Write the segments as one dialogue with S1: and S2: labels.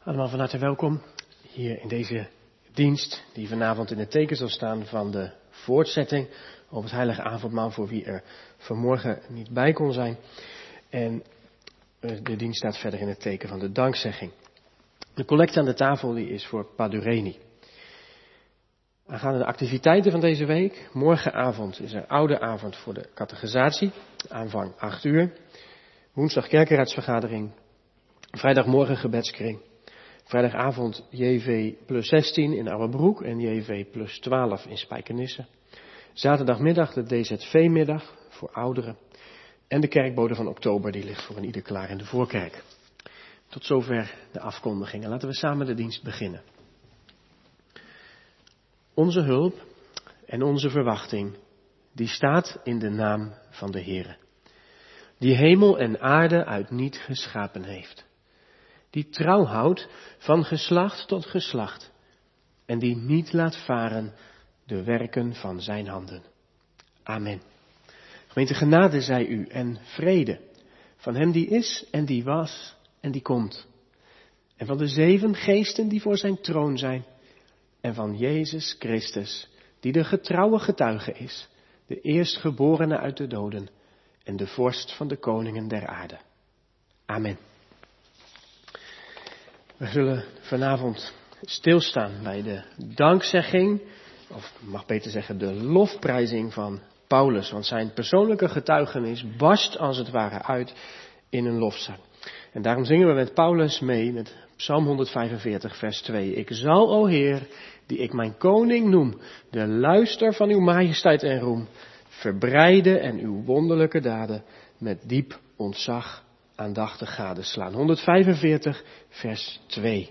S1: Allemaal van harte welkom hier in deze dienst die vanavond in het teken zal staan van de voortzetting op het heilige avondmaal voor wie er vanmorgen niet bij kon zijn. En de dienst staat verder in het teken van de dankzegging. De collecte aan de tafel die is voor Padureni. Aangaande de activiteiten van deze week. Morgenavond is er oude avond voor de catechisatie. Aanvang 8 uur. Woensdag kerkenraadsvergadering. Vrijdagmorgen gebedskring. Vrijdagavond JV plus 16 in Ouwerbroek en JV plus 12 in Spijkenisse. Zaterdagmiddag de DZV-middag voor ouderen. En de kerkbode van oktober die ligt voor een ieder klaar in de voorkerk. Tot zover de afkondigingen. Laten we samen de dienst beginnen. Onze hulp en onze verwachting, die staat in de naam van de Heere. Die hemel en aarde uit niet geschapen heeft. Die trouw houdt van geslacht tot geslacht. En die niet laat varen de werken van zijn handen. Amen. Gemeente, genade zij u en vrede. Van hem die is en die was en die komt. En van de 7 geesten die voor zijn troon zijn. En van Jezus Christus, die de getrouwe getuige is. De eerstgeborene uit de doden. En de vorst van de koningen der aarde. Amen. We zullen vanavond stilstaan bij de dankzegging, of mag beter zeggen de lofprijzing van Paulus. Want zijn persoonlijke getuigenis barst als het ware uit in een lofzang. En daarom zingen we met Paulus mee met Psalm 145 vers 2. Ik zal, o Heer, die ik mijn koning noem, de luister van uw majesteit en roem, verbreiden en uw wonderlijke daden met diep ontzag aandachtig gadeslaan. 145 vers 2.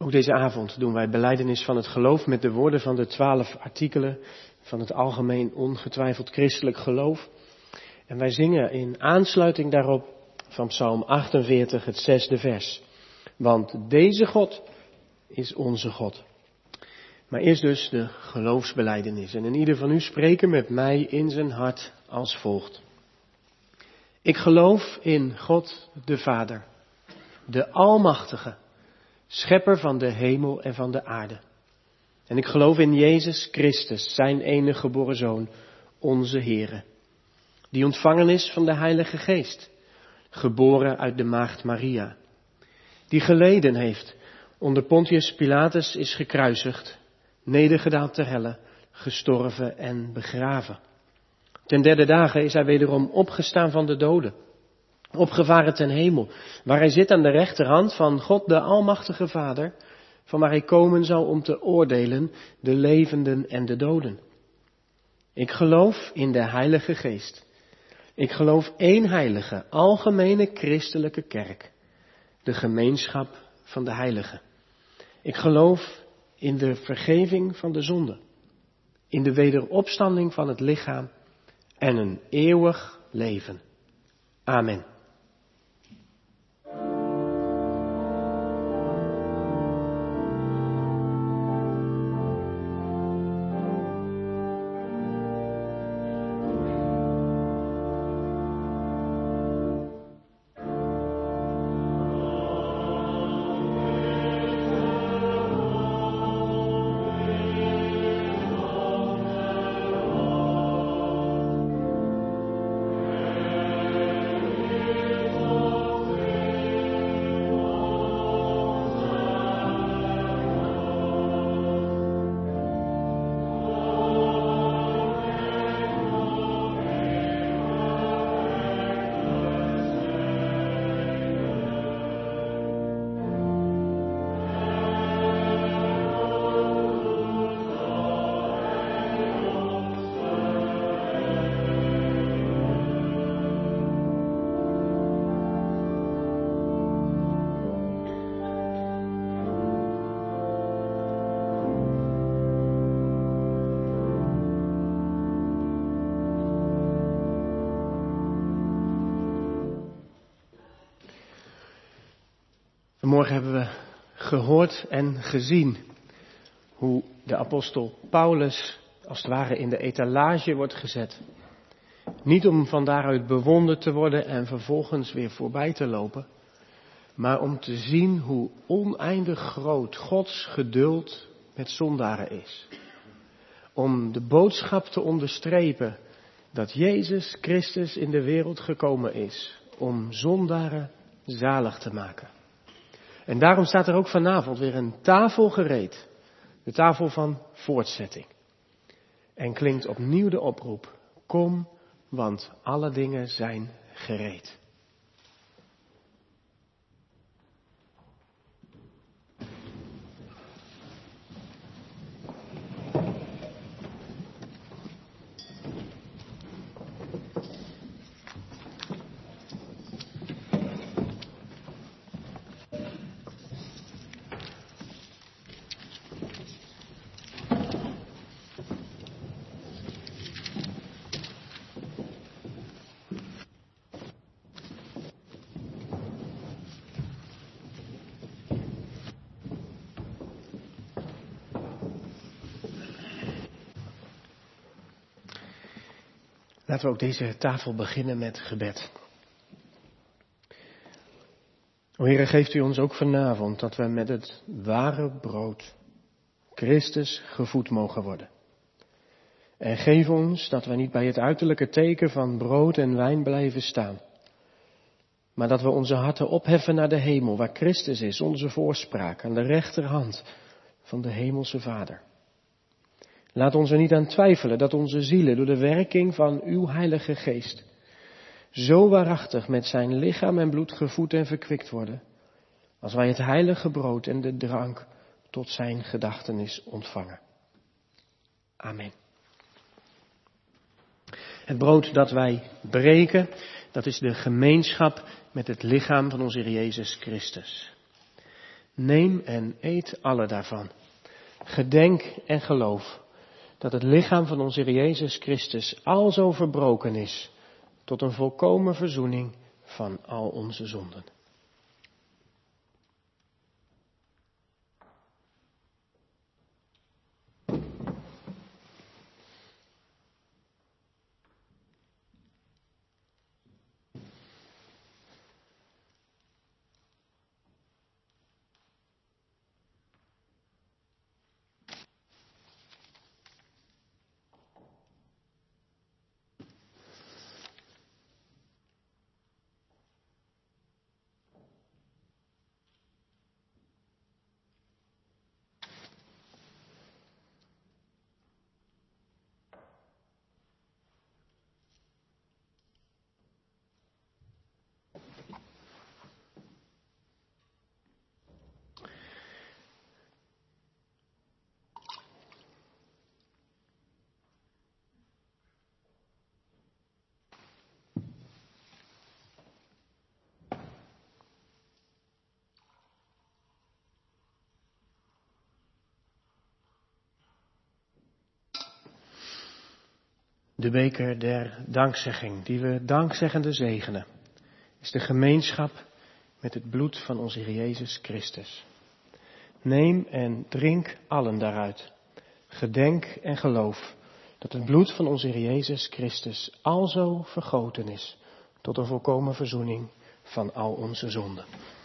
S1: Ook deze avond doen wij belijdenis van het geloof met de woorden van de 12 artikelen van het algemeen ongetwijfeld christelijk geloof. En wij zingen in aansluiting daarop van Psalm 48 het 6e vers. Want deze God is onze God. Maar eerst dus de geloofsbelijdenis. En ieder van u spreken met mij in zijn hart als volgt. Ik geloof in God de Vader, de Almachtige, Schepper van de hemel en van de aarde. En ik geloof in Jezus Christus, zijn enige geboren Zoon, onze Heere, die ontvangen is van de Heilige Geest, geboren uit de maagd Maria, die geleden heeft, onder Pontius Pilatus is gekruisigd, nedergedaald ter helle, gestorven en begraven. Ten derde dagen is hij wederom opgestaan van de doden, opgevaren ten hemel, waar hij zit aan de rechterhand van God de Almachtige Vader, van waar hij komen zal om te oordelen de levenden en de doden. Ik geloof in de Heilige Geest. Ik geloof één heilige, algemene christelijke kerk, de gemeenschap van de heiligen. Ik geloof in de vergeving van de zonde, in de wederopstanding van het lichaam en een eeuwig leven. Amen. Vanmorgen hebben we gehoord en gezien hoe de apostel Paulus als het ware in de etalage wordt gezet. Niet om van daaruit bewonderd te worden en vervolgens weer voorbij te lopen, maar om te zien hoe oneindig groot Gods geduld met zondaren is. Om de boodschap te onderstrepen dat Jezus Christus in de wereld gekomen is om zondaren zalig te maken. En daarom staat er ook vanavond weer een tafel gereed. De tafel van voortzetting. En klinkt opnieuw de oproep. Kom, want alle dingen zijn gereed. Laten we ook deze tafel beginnen met gebed. O Heere, geeft u ons ook vanavond dat we met het ware brood, Christus, gevoed mogen worden. En geef ons dat we niet bij het uiterlijke teken van brood en wijn blijven staan, maar dat we onze harten opheffen naar de hemel, waar Christus is, onze voorspraak, aan de rechterhand van de hemelse Vader. Laat ons er niet aan twijfelen dat onze zielen door de werking van uw Heilige Geest zo waarachtig met zijn lichaam en bloed gevoed en verkwikt worden, als wij het heilige brood en de drank tot zijn gedachtenis ontvangen. Amen. Het brood dat wij breken, dat is de gemeenschap met het lichaam van onze Heer Jezus Christus. Neem en eet alle daarvan. Gedenk en geloof dat het lichaam van onze Heer Jezus Christus alzo verbroken is tot een volkomen verzoening van al onze zonden. De beker der dankzegging, die we dankzeggende zegenen, is de gemeenschap met het bloed van onze Heer Jezus Christus. Neem en drink allen daaruit. Gedenk en geloof dat het bloed van onze Heer Jezus Christus alzo vergoten is tot een volkomen verzoening van al onze zonden.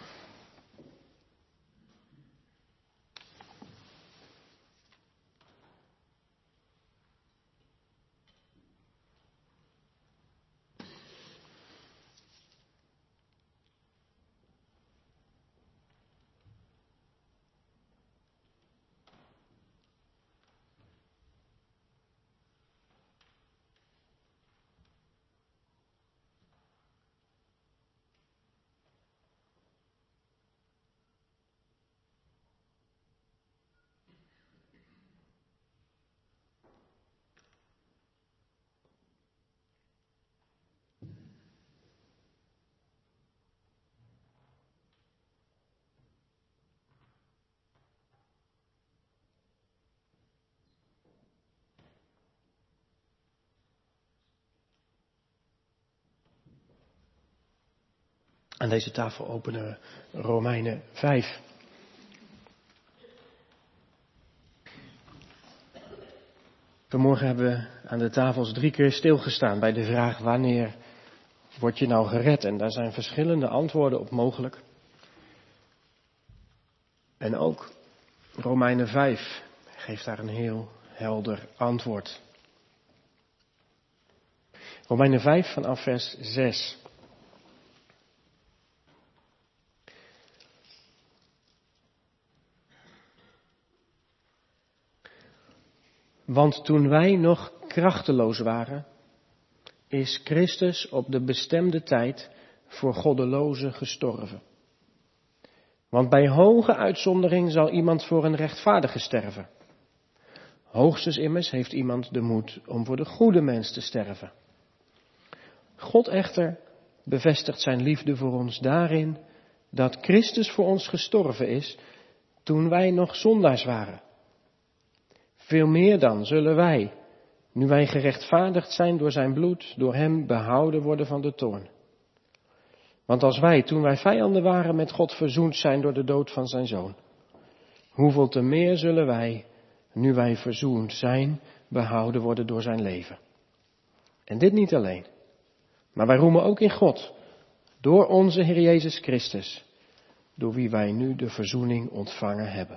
S1: Aan deze tafel openen we Romeinen 5. Vanmorgen hebben we aan de tafels 3 keer stilgestaan bij de vraag: wanneer word je nou gered? En daar zijn verschillende antwoorden op mogelijk. En ook Romeinen 5 geeft daar een heel helder antwoord. Romeinen 5 vanaf vers 6. Want toen wij nog krachteloos waren, is Christus op de bestemde tijd voor goddelozen gestorven. Want bij hoge uitzondering zal iemand voor een rechtvaardige sterven. Hoogstens immers heeft iemand de moed om voor de goede mens te sterven. God echter bevestigt zijn liefde voor ons daarin dat Christus voor ons gestorven is toen wij nog zondaars waren. Veel meer dan zullen wij, nu wij gerechtvaardigd zijn door zijn bloed, door hem behouden worden van de toorn. Want als wij, toen wij vijanden waren, met God verzoend zijn door de dood van zijn zoon, hoeveel te meer zullen wij, nu wij verzoend zijn, behouden worden door zijn leven. En dit niet alleen, maar wij roemen ook in God, door onze Heer Jezus Christus, door wie wij nu de verzoening ontvangen hebben.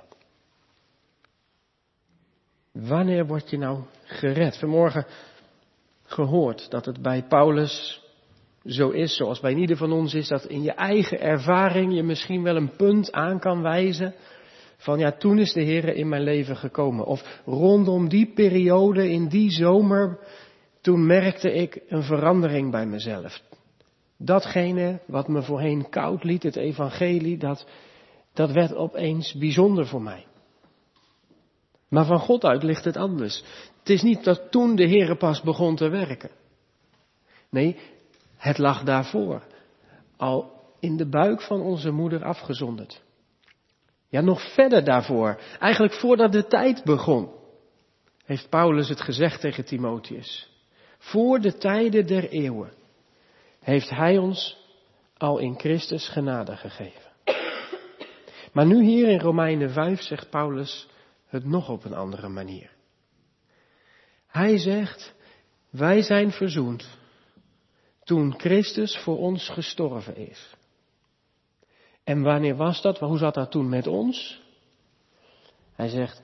S1: Wanneer word je nou gered? Vanmorgen gehoord dat het bij Paulus zo is, zoals bij ieder van ons is, dat in je eigen ervaring je misschien wel een punt aan kan wijzen van ja, toen is de Heer in mijn leven gekomen. Of rondom die periode, in die zomer, toen merkte ik een verandering bij mezelf. Datgene wat me voorheen koud liet, het evangelie, dat werd opeens bijzonder voor mij. Maar van God uit ligt het anders. Het is niet dat toen de Heere pas begon te werken. Nee, het lag daarvoor. Al in de buik van onze moeder afgezonderd. Ja, nog verder daarvoor. Eigenlijk voordat de tijd begon, heeft Paulus het gezegd tegen Timotheus. Voor de tijden der eeuwen heeft hij ons al in Christus genade gegeven. Maar nu hier in Romeinen 5 zegt Paulus het nog op een andere manier. Hij zegt, wij zijn verzoend toen Christus voor ons gestorven is. En wanneer was dat? Hoe zat dat toen met ons? Hij zegt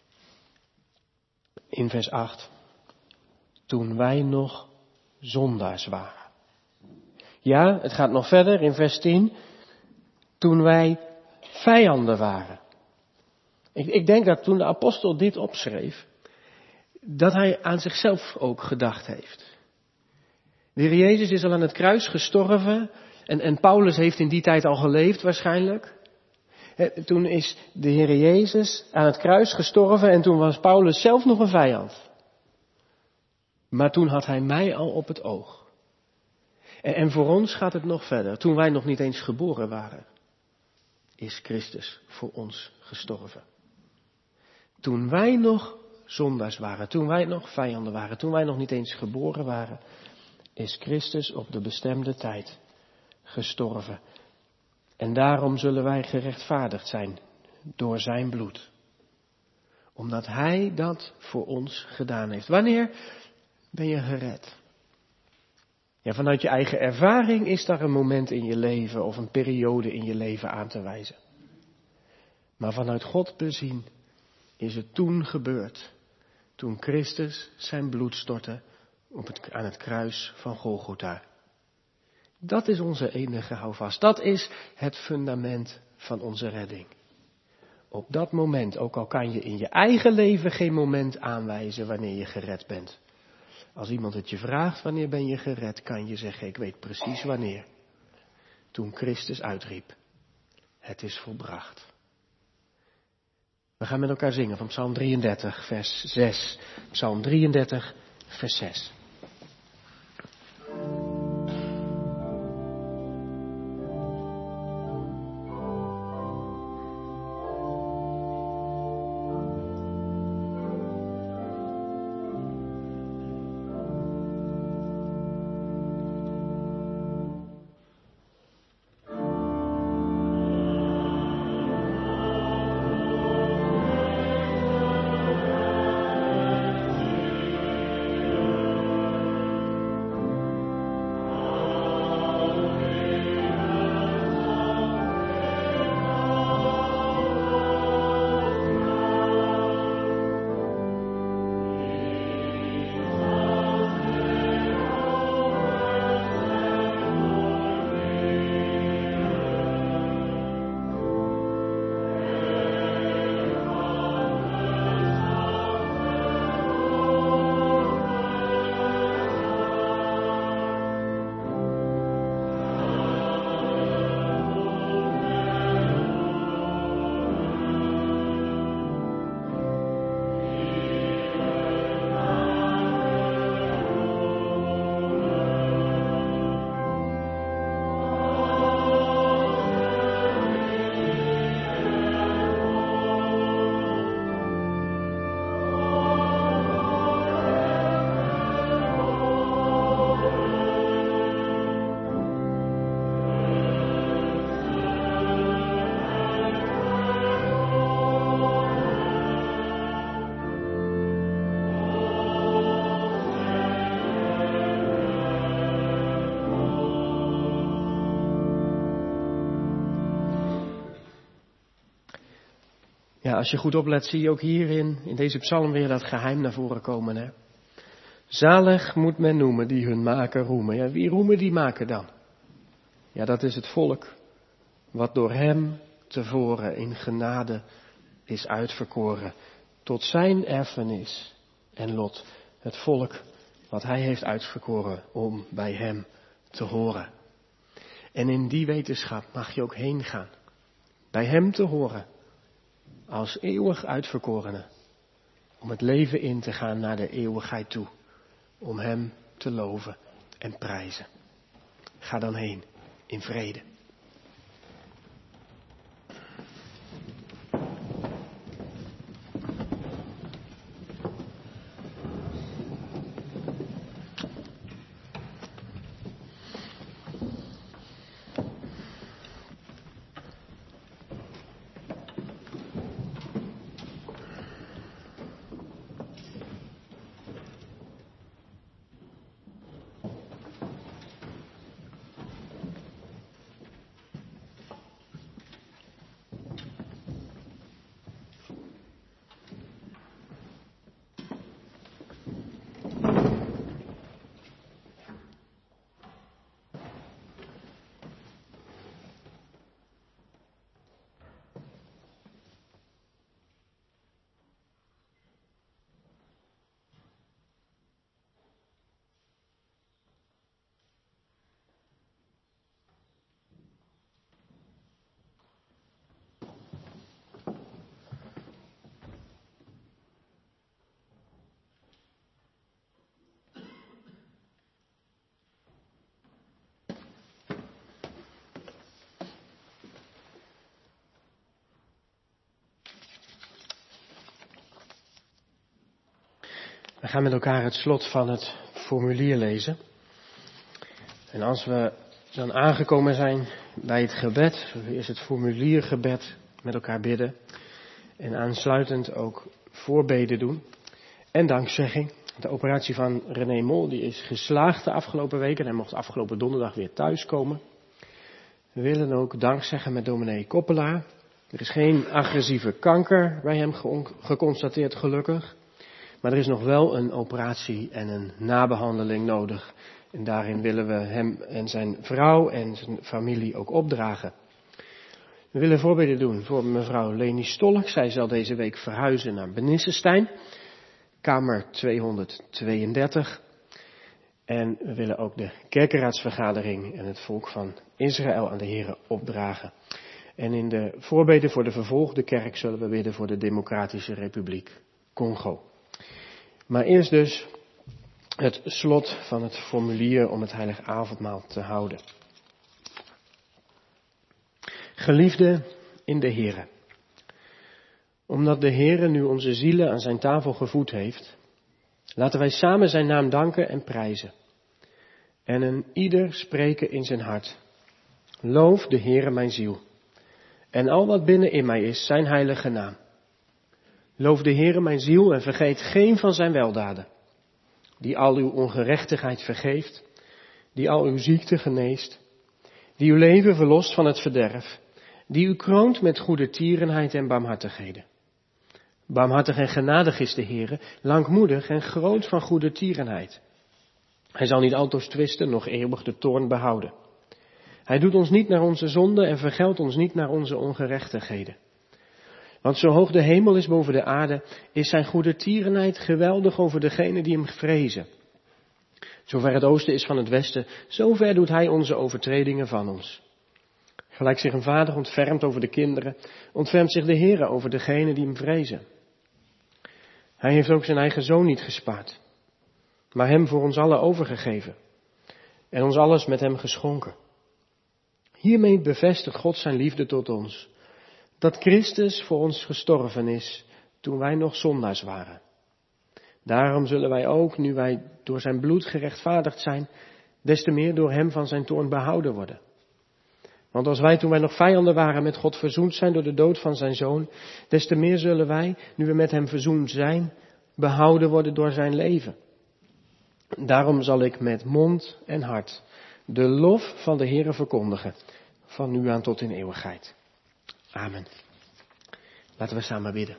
S1: in vers 8, toen wij nog zondaars waren. Ja, het gaat nog verder in vers 10, toen wij vijanden waren. Ik denk dat toen de apostel dit opschreef, dat hij aan zichzelf ook gedacht heeft. De Heer Jezus is al aan het kruis gestorven en Paulus heeft in die tijd al geleefd waarschijnlijk. Toen is de Heer Jezus aan het kruis gestorven en toen was Paulus zelf nog een vijand. Maar toen had hij mij al op het oog. En voor ons gaat het nog verder. Toen wij nog niet eens geboren waren, is Christus voor ons gestorven. Toen wij nog zondaars waren, toen wij nog vijanden waren, toen wij nog niet eens geboren waren, is Christus op de bestemde tijd gestorven. En daarom zullen wij gerechtvaardigd zijn door zijn bloed. Omdat hij dat voor ons gedaan heeft. Wanneer ben je gered? Ja, vanuit je eigen ervaring is daar een moment in je leven of een periode in je leven aan te wijzen. Maar vanuit God bezien is het toen gebeurd. Toen Christus zijn bloed stortte aan het kruis van Golgotha. Dat is onze enige houvast. Dat is het fundament van onze redding. Op dat moment, ook al kan je in je eigen leven geen moment aanwijzen wanneer je gered bent. Als iemand het je vraagt wanneer ben je gered, kan je zeggen ik weet precies wanneer. Toen Christus uitriep. Het is volbracht. We gaan met elkaar zingen van Psalm 33 vers 6. Psalm 33 vers 6. Ja, als je goed oplet zie je ook hierin, in deze psalm weer dat geheim naar voren komen. Hè? Zalig moet men noemen die hun maker roemen. Ja, wie roemen die maker dan? Ja, dat is het volk wat door hem tevoren in genade is uitverkoren. Tot zijn erfenis en lot. Het volk wat hij heeft uitverkoren om bij hem te horen. En in die wetenschap mag je ook heen gaan. Bij hem te horen. Als eeuwig uitverkorene. Om het leven in te gaan naar de eeuwigheid toe. Om hem te loven en prijzen. Ga dan heen in vrede. We gaan met elkaar het slot van het formulier lezen. En als we dan aangekomen zijn bij het gebed, zullen we eerst het formuliergebed met elkaar bidden. En aansluitend ook voorbeden doen. En dankzegging. De operatie van René Mol die is geslaagd de afgelopen week en hij mocht afgelopen donderdag weer thuiskomen. We willen ook dankzeggen met dominee Koppelaar. Er is geen agressieve kanker bij hem geconstateerd, gelukkig. Maar er is nog wel een operatie en een nabehandeling nodig. En daarin willen we hem en zijn vrouw en zijn familie ook opdragen. We willen voorbeden doen voor mevrouw Leni Stolk. Zij zal deze week verhuizen naar Benissestein, kamer 232. En we willen ook de kerkenraadsvergadering en het volk van Israël aan de Here opdragen. En in de voorbeden voor de vervolgde kerk zullen we bidden voor de Democratische Republiek Congo. Maar eerst dus het slot van het formulier om het heilige avondmaal te houden. Geliefden in de Here, omdat de Heere nu onze zielen aan zijn tafel gevoed heeft, laten wij samen zijn naam danken en prijzen. En een ieder spreken in zijn hart. Loof de Heere mijn ziel. En al wat binnen in mij is, zijn heilige naam. Loof de Heere mijn ziel en vergeet geen van zijn weldaden. Die al uw ongerechtigheid vergeeft. Die al uw ziekte geneest. Die uw leven verlost van het verderf. Die u kroont met goede tierenheid en barmhartigheden. Barmhartig en genadig is de Heere, langmoedig en groot van goede tierenheid. Hij zal niet altoos twisten, noch eeuwig de toorn behouden. Hij doet ons niet naar onze zonden en vergeldt ons niet naar onze ongerechtigheden. Want zo hoog de hemel is boven de aarde, is zijn goede tierenheid geweldig over degenen die hem vrezen. Zover het oosten is van het westen, zover doet hij onze overtredingen van ons. Gelijk zich een vader ontfermt over de kinderen, ontfermt zich de Heere over degenen die hem vrezen. Hij heeft ook zijn eigen zoon niet gespaard, maar hem voor ons allen overgegeven en ons alles met hem geschonken. Hiermee bevestigt God zijn liefde tot ons, dat Christus voor ons gestorven is toen wij nog zondaars waren. Daarom zullen wij ook, nu wij door zijn bloed gerechtvaardigd zijn, des te meer door hem van zijn toorn behouden worden. Want als wij toen wij nog vijanden waren met God verzoend zijn door de dood van zijn zoon, des te meer zullen wij, nu we met hem verzoend zijn, behouden worden door zijn leven. Daarom zal ik met mond en hart de lof van de Heere verkondigen, van nu aan tot in eeuwigheid. Amen. Laten we samen bidden.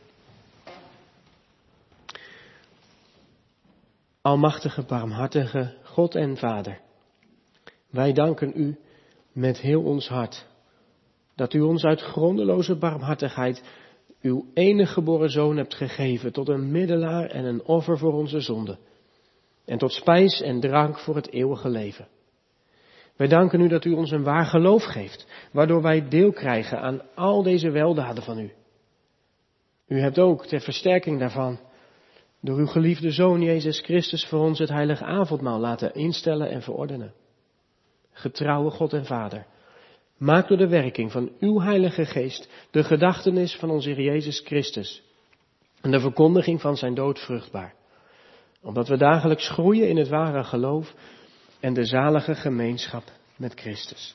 S1: Almachtige, barmhartige God en Vader, wij danken u met heel ons hart, dat u ons uit grondeloze barmhartigheid uw enige geboren zoon hebt gegeven tot een middelaar en een offer voor onze zonden, en tot spijs en drank voor het eeuwige leven. Wij danken u dat u ons een waar geloof geeft, waardoor wij deel krijgen aan al deze weldaden van u. U hebt ook ter versterking daarvan door uw geliefde Zoon Jezus Christus voor ons het heilige avondmaal laten instellen en verordenen. Getrouwe God en Vader, maak door de werking van uw Heilige Geest de gedachtenis van onze Heer Jezus Christus en de verkondiging van zijn dood vruchtbaar, opdat we dagelijks groeien in het ware geloof en de zalige gemeenschap met Christus.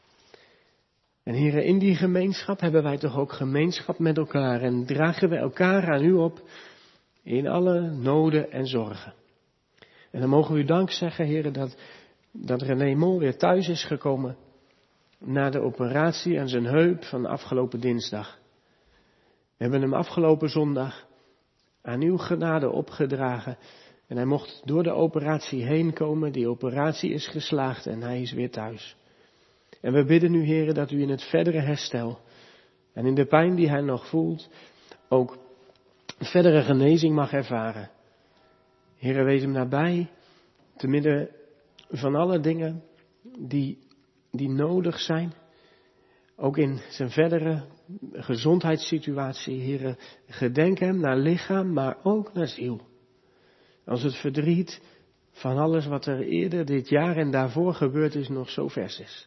S1: En Heere, in die gemeenschap hebben wij toch ook gemeenschap met elkaar en dragen we elkaar aan u op in alle noden en zorgen. En dan mogen we u dank zeggen, Heere, dat René Mol weer thuis is gekomen na de operatie aan zijn heup van afgelopen dinsdag. We hebben hem afgelopen zondag aan uw genade opgedragen en hij mocht door de operatie heen komen. Die operatie is geslaagd en hij is weer thuis. En we bidden u, Heere, dat u in het verdere herstel en in de pijn die hij nog voelt ook verdere genezing mag ervaren. Heere, wees hem nabij, te midden van alle dingen die nodig zijn. Ook in zijn verdere gezondheidssituatie, Heere, gedenk hem naar lichaam, maar ook naar ziel. Als het verdriet van alles wat er eerder dit jaar en daarvoor gebeurd is nog zo vers is.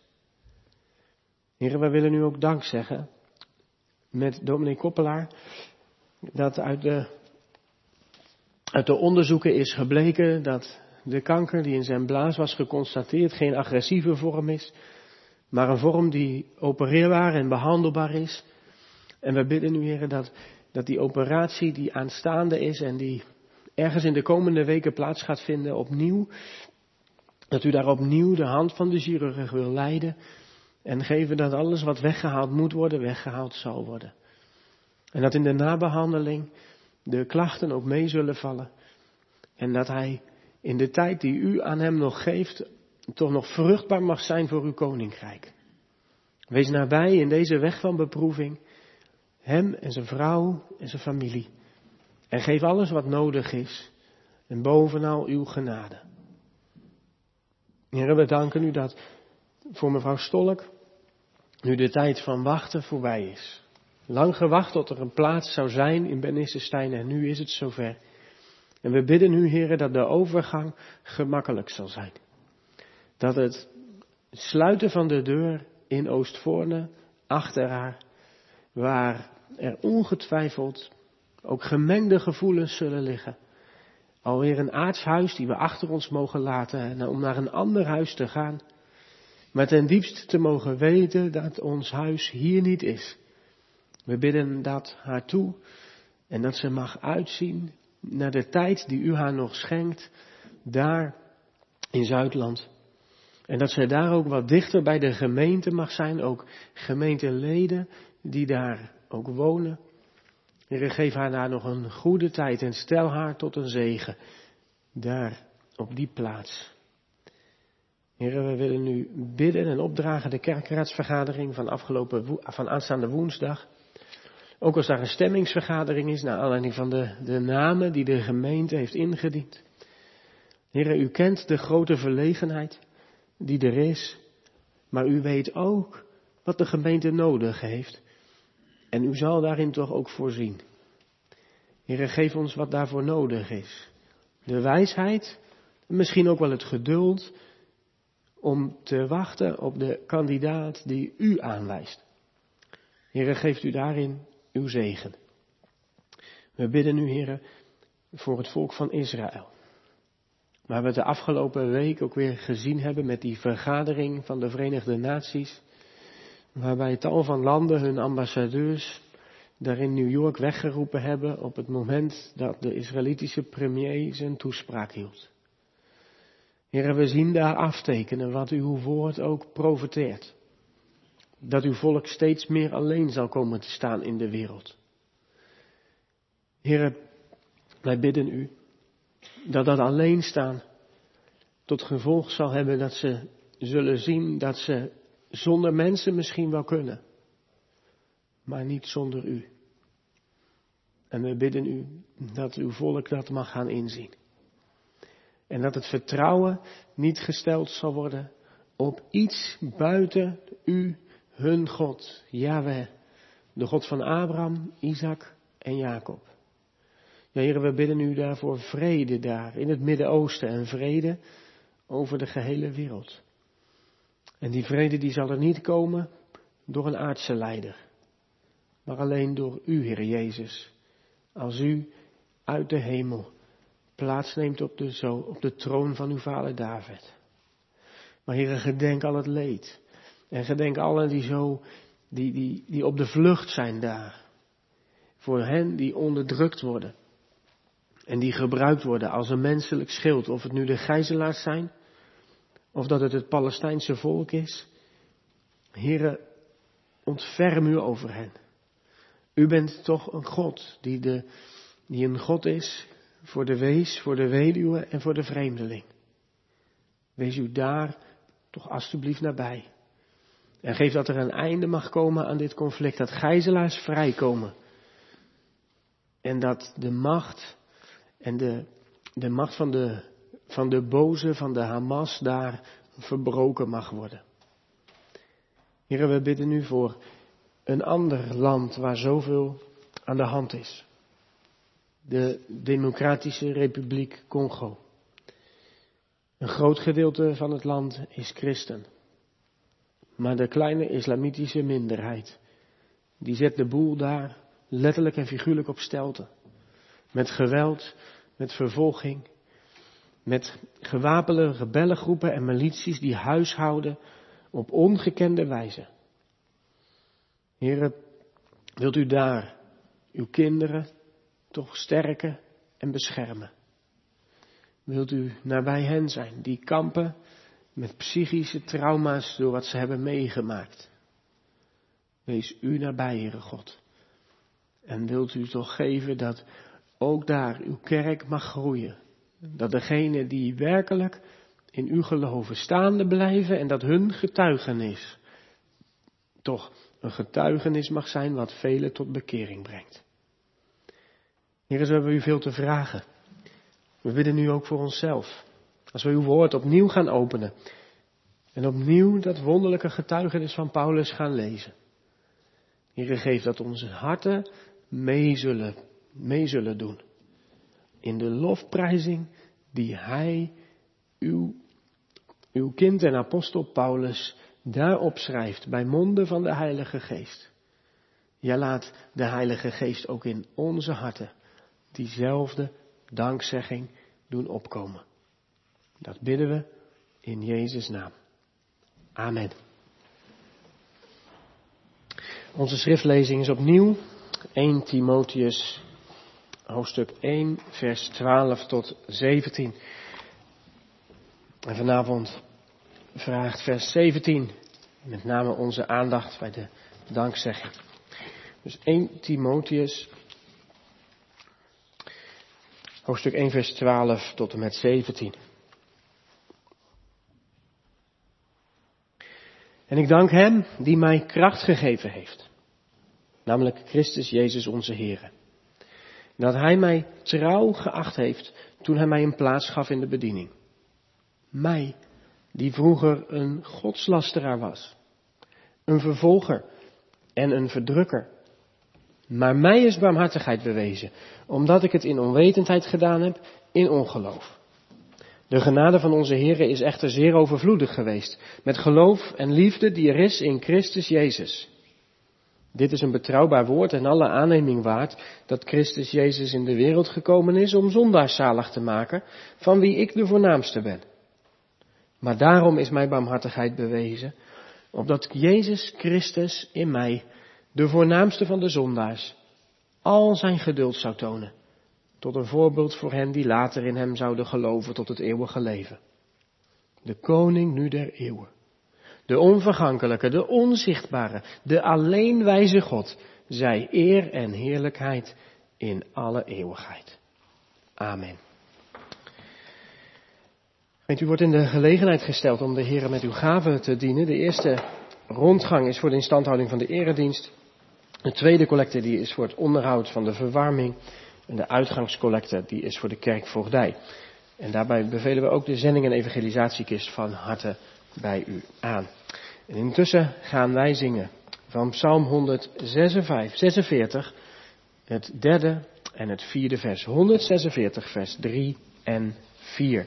S1: Heere, wij willen u ook dank zeggen met dominee Koppelaar, dat uit de Uit de onderzoeken is gebleken dat de kanker die in zijn blaas was geconstateerd geen agressieve vorm is, maar een vorm die opereerbaar en behandelbaar is. En we bidden nu, Heer, dat die operatie die aanstaande is en die ergens in de komende weken plaats gaat vinden opnieuw, dat u daar opnieuw de hand van de chirurg wil leiden en geven dat alles wat weggehaald moet worden, weggehaald zal worden. En dat in de nabehandeling de klachten ook mee zullen vallen. En dat hij in de tijd die u aan hem nog geeft, toch nog vruchtbaar mag zijn voor uw koninkrijk. Wees nabij in deze weg van beproeving, hem en zijn vrouw en zijn familie. En geef alles wat nodig is. En bovenal uw genade. Heer, we danken u dat voor mevrouw Stolk nu de tijd van wachten voorbij is. Lang gewacht tot er een plaats zou zijn in Bennissesteijn en nu is het zover. En we bidden u, Heer, dat de overgang gemakkelijk zal zijn. Dat het sluiten van de deur in Oostvoorne, achter haar, waar er ongetwijfeld ook gemengde gevoelens zullen liggen. Alweer een aards huis die we achter ons mogen laten om naar een ander huis te gaan. Maar ten diepste te mogen weten dat ons huis hier niet is. We bidden dat haar toe en dat ze mag uitzien naar de tijd die u haar nog schenkt, daar in Zuidland. En dat zij daar ook wat dichter bij de gemeente mag zijn, ook gemeenteleden die daar ook wonen. Heer, geef haar daar nog een goede tijd en stel haar tot een zegen, daar op die plaats. Heer, we willen nu bidden en opdragen de kerkraadsvergadering van aanstaande woensdag. Ook als daar een stemmingsvergadering is, naar aanleiding van de namen die de gemeente heeft ingediend. Heer, u kent de grote verlegenheid die er is, maar u weet ook wat de gemeente nodig heeft. En u zal daarin toch ook voorzien. Heer, geef ons wat daarvoor nodig is. De wijsheid, misschien ook wel het geduld om te wachten op de kandidaat die u aanwijst. Heer, geeft u daarin uw zegen. We bidden u, Heer, voor het volk van Israël. Waar we het de afgelopen week ook weer gezien hebben met die vergadering van de Verenigde Naties. Waarbij tal van landen hun ambassadeurs daar in New York weggeroepen hebben op het moment dat de Israëlitische premier zijn toespraak hield. Heer, we zien daar aftekenen wat uw woord ook profeteert. Dat uw volk steeds meer alleen zal komen te staan in de wereld. Heer, wij bidden u dat dat alleen staan tot gevolg zal hebben dat ze zullen zien dat ze zonder mensen misschien wel kunnen, maar niet zonder u. En we bidden u dat uw volk dat mag gaan inzien. En dat het vertrouwen niet gesteld zal worden op iets buiten u, hun God, Yahweh, de God van Abraham, Isaac en Jacob. Ja, Heer, we bidden u daarvoor vrede daar in het Midden-Oosten en vrede over de gehele wereld. En die vrede die zal er niet komen door een aardse leider, maar alleen door u, Heer Jezus, als u uit de hemel plaatsneemt op de troon van uw vader David. Maar Heer, gedenk al het leed en gedenk allen die op de vlucht zijn daar, voor hen die onderdrukt worden en die gebruikt worden als een menselijk schild, of het nu de gijzelaars zijn, of dat het Palestijnse volk is. Heere, ontferm u over hen. U bent toch een God die een God is voor de wees, voor de weduwe en voor de vreemdeling. Wees u daar toch alstublieft nabij. En geef dat er een einde mag komen aan dit conflict, dat gijzelaars vrijkomen. En dat de macht en de macht van de boze, van de Hamas daar verbroken mag worden. Heere, we bidden u voor een ander land waar zoveel aan de hand is. De Democratische Republiek Congo. Een groot gedeelte van het land is christen. Maar de kleine islamitische minderheid, die zet de boel daar letterlijk en figuurlijk op stelten. Met geweld, met vervolging, met gewapende rebellengroepen en milities die huishouden op ongekende wijze. Heere, wilt u daar uw kinderen toch sterken en beschermen? Wilt u nabij hen zijn die kampen met psychische trauma's door wat ze hebben meegemaakt? Wees u nabij, Heere God. En wilt u toch geven dat ook daar uw kerk mag groeien. Dat degenen die werkelijk in u geloven staande blijven en dat hun getuigenis toch een getuigenis mag zijn wat velen tot bekering brengt. Heere, zo hebben we u veel te vragen. We bidden nu ook voor onszelf. Als we uw woord opnieuw gaan openen en opnieuw dat wonderlijke getuigenis van Paulus gaan lezen. Heere, geef dat onze harten mee zullen doen. In de lofprijzing die hij, uw kind en apostel Paulus, daarop schrijft bij monden van de Heilige Geest. Ja, laat de Heilige Geest ook in onze harten diezelfde dankzegging doen opkomen. Dat bidden we in Jezus' naam. Amen. Onze schriftlezing is opnieuw 1 Timotheus hoofdstuk 1 vers 12 tot 17. En vanavond vraagt vers 17 met name onze aandacht bij de dankzegging. Dus 1 Timotheus hoofdstuk 1 vers 12 tot en met 17. En ik dank hem die mij kracht gegeven heeft, namelijk Christus Jezus onze Heere. Dat hij mij trouw geacht heeft toen hij mij een plaats gaf in de bediening. Mij, die vroeger een godslasteraar was, een vervolger en een verdrukker. Maar mij is barmhartigheid bewezen, omdat ik het in onwetendheid gedaan heb, in ongeloof. De genade van onze Heere is echter zeer overvloedig geweest, met geloof en liefde die er is in Christus Jezus. Dit is een betrouwbaar woord en alle aanneming waard, dat Christus Jezus in de wereld gekomen is om zondaars zalig te maken, van wie ik de voornaamste ben. Maar daarom is mij barmhartigheid bewezen, opdat Jezus Christus in mij, de voornaamste van de zondaars, al zijn geduld zou tonen, tot een voorbeeld voor hen die later in hem zouden geloven tot het eeuwige leven. De koning nu der eeuwen, de onvergankelijke, de onzichtbare, de alleen wijze God, zij eer en heerlijkheid in alle eeuwigheid. Amen. U wordt in de gelegenheid gesteld om de Heere met uw gaven te dienen. De eerste rondgang is voor de instandhouding van de eredienst. De tweede collecte die is voor het onderhoud van de verwarming. En de uitgangscollecte die is voor de kerkvoogdij. En daarbij bevelen we ook de zending en evangelisatiekist van harte bij u aan. En intussen gaan wij zingen van Psalm 146, het derde en het vierde vers. 146 vers 3 en 4.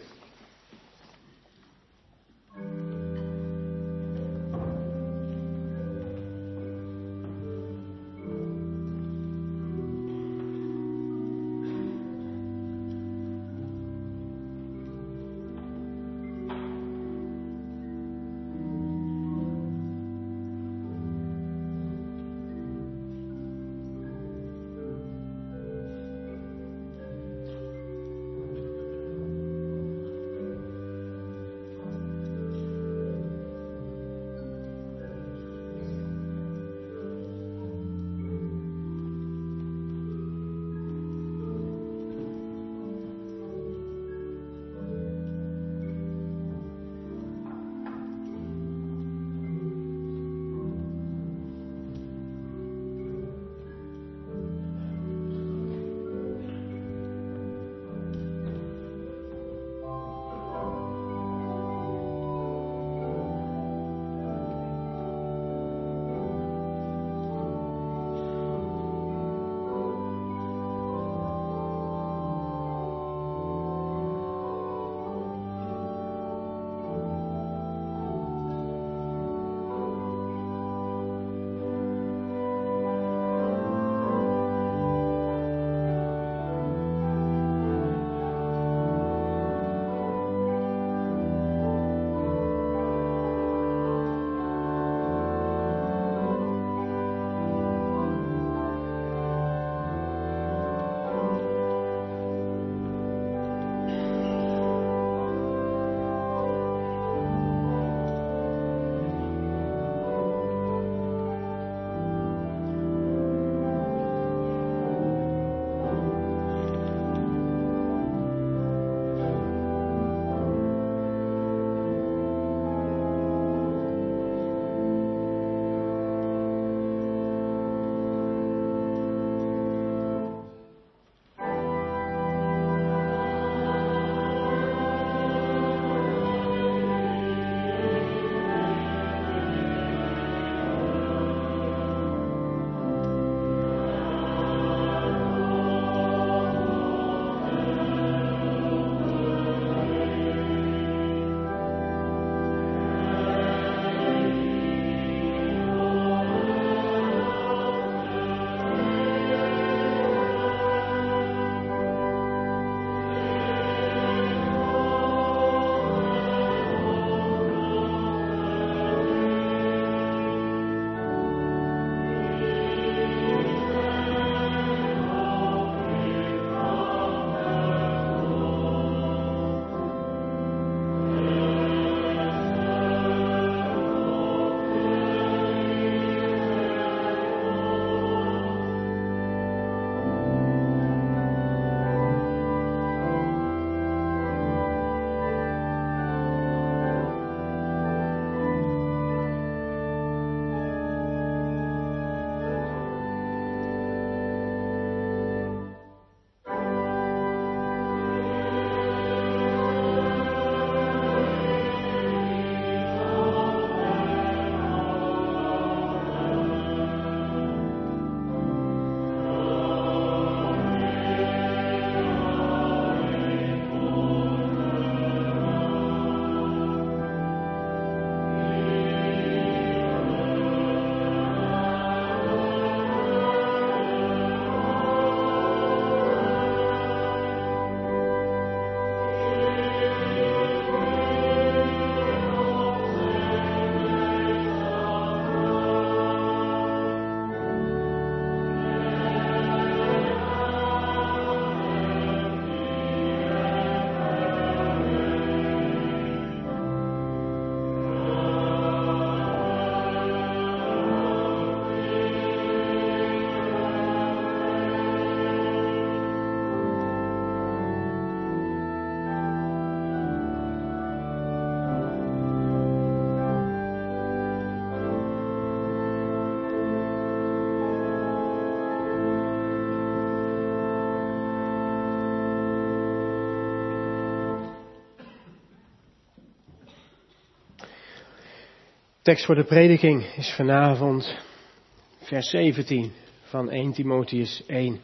S1: Tekst voor de prediking is vanavond vers 17 van 1 Timotheüs 1.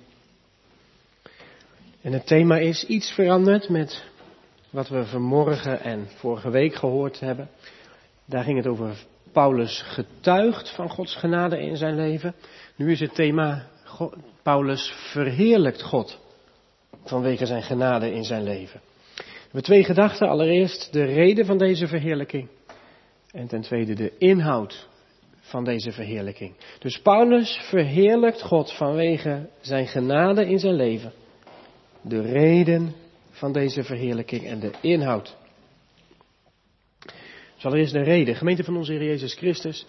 S1: En het thema is iets veranderd met wat we vanmorgen en vorige week gehoord hebben. Daar ging het over Paulus getuigt van Gods genade in zijn leven. Nu is het thema Paulus verheerlijkt God vanwege zijn genade in zijn leven. We hebben twee gedachten. Allereerst de reden van deze verheerlijking. En ten tweede de inhoud van deze verheerlijking. Dus Paulus verheerlijkt God vanwege zijn genade in zijn leven. De reden van deze verheerlijking en de inhoud. Dus allereerst de reden. Gemeente van onze Heer Jezus Christus.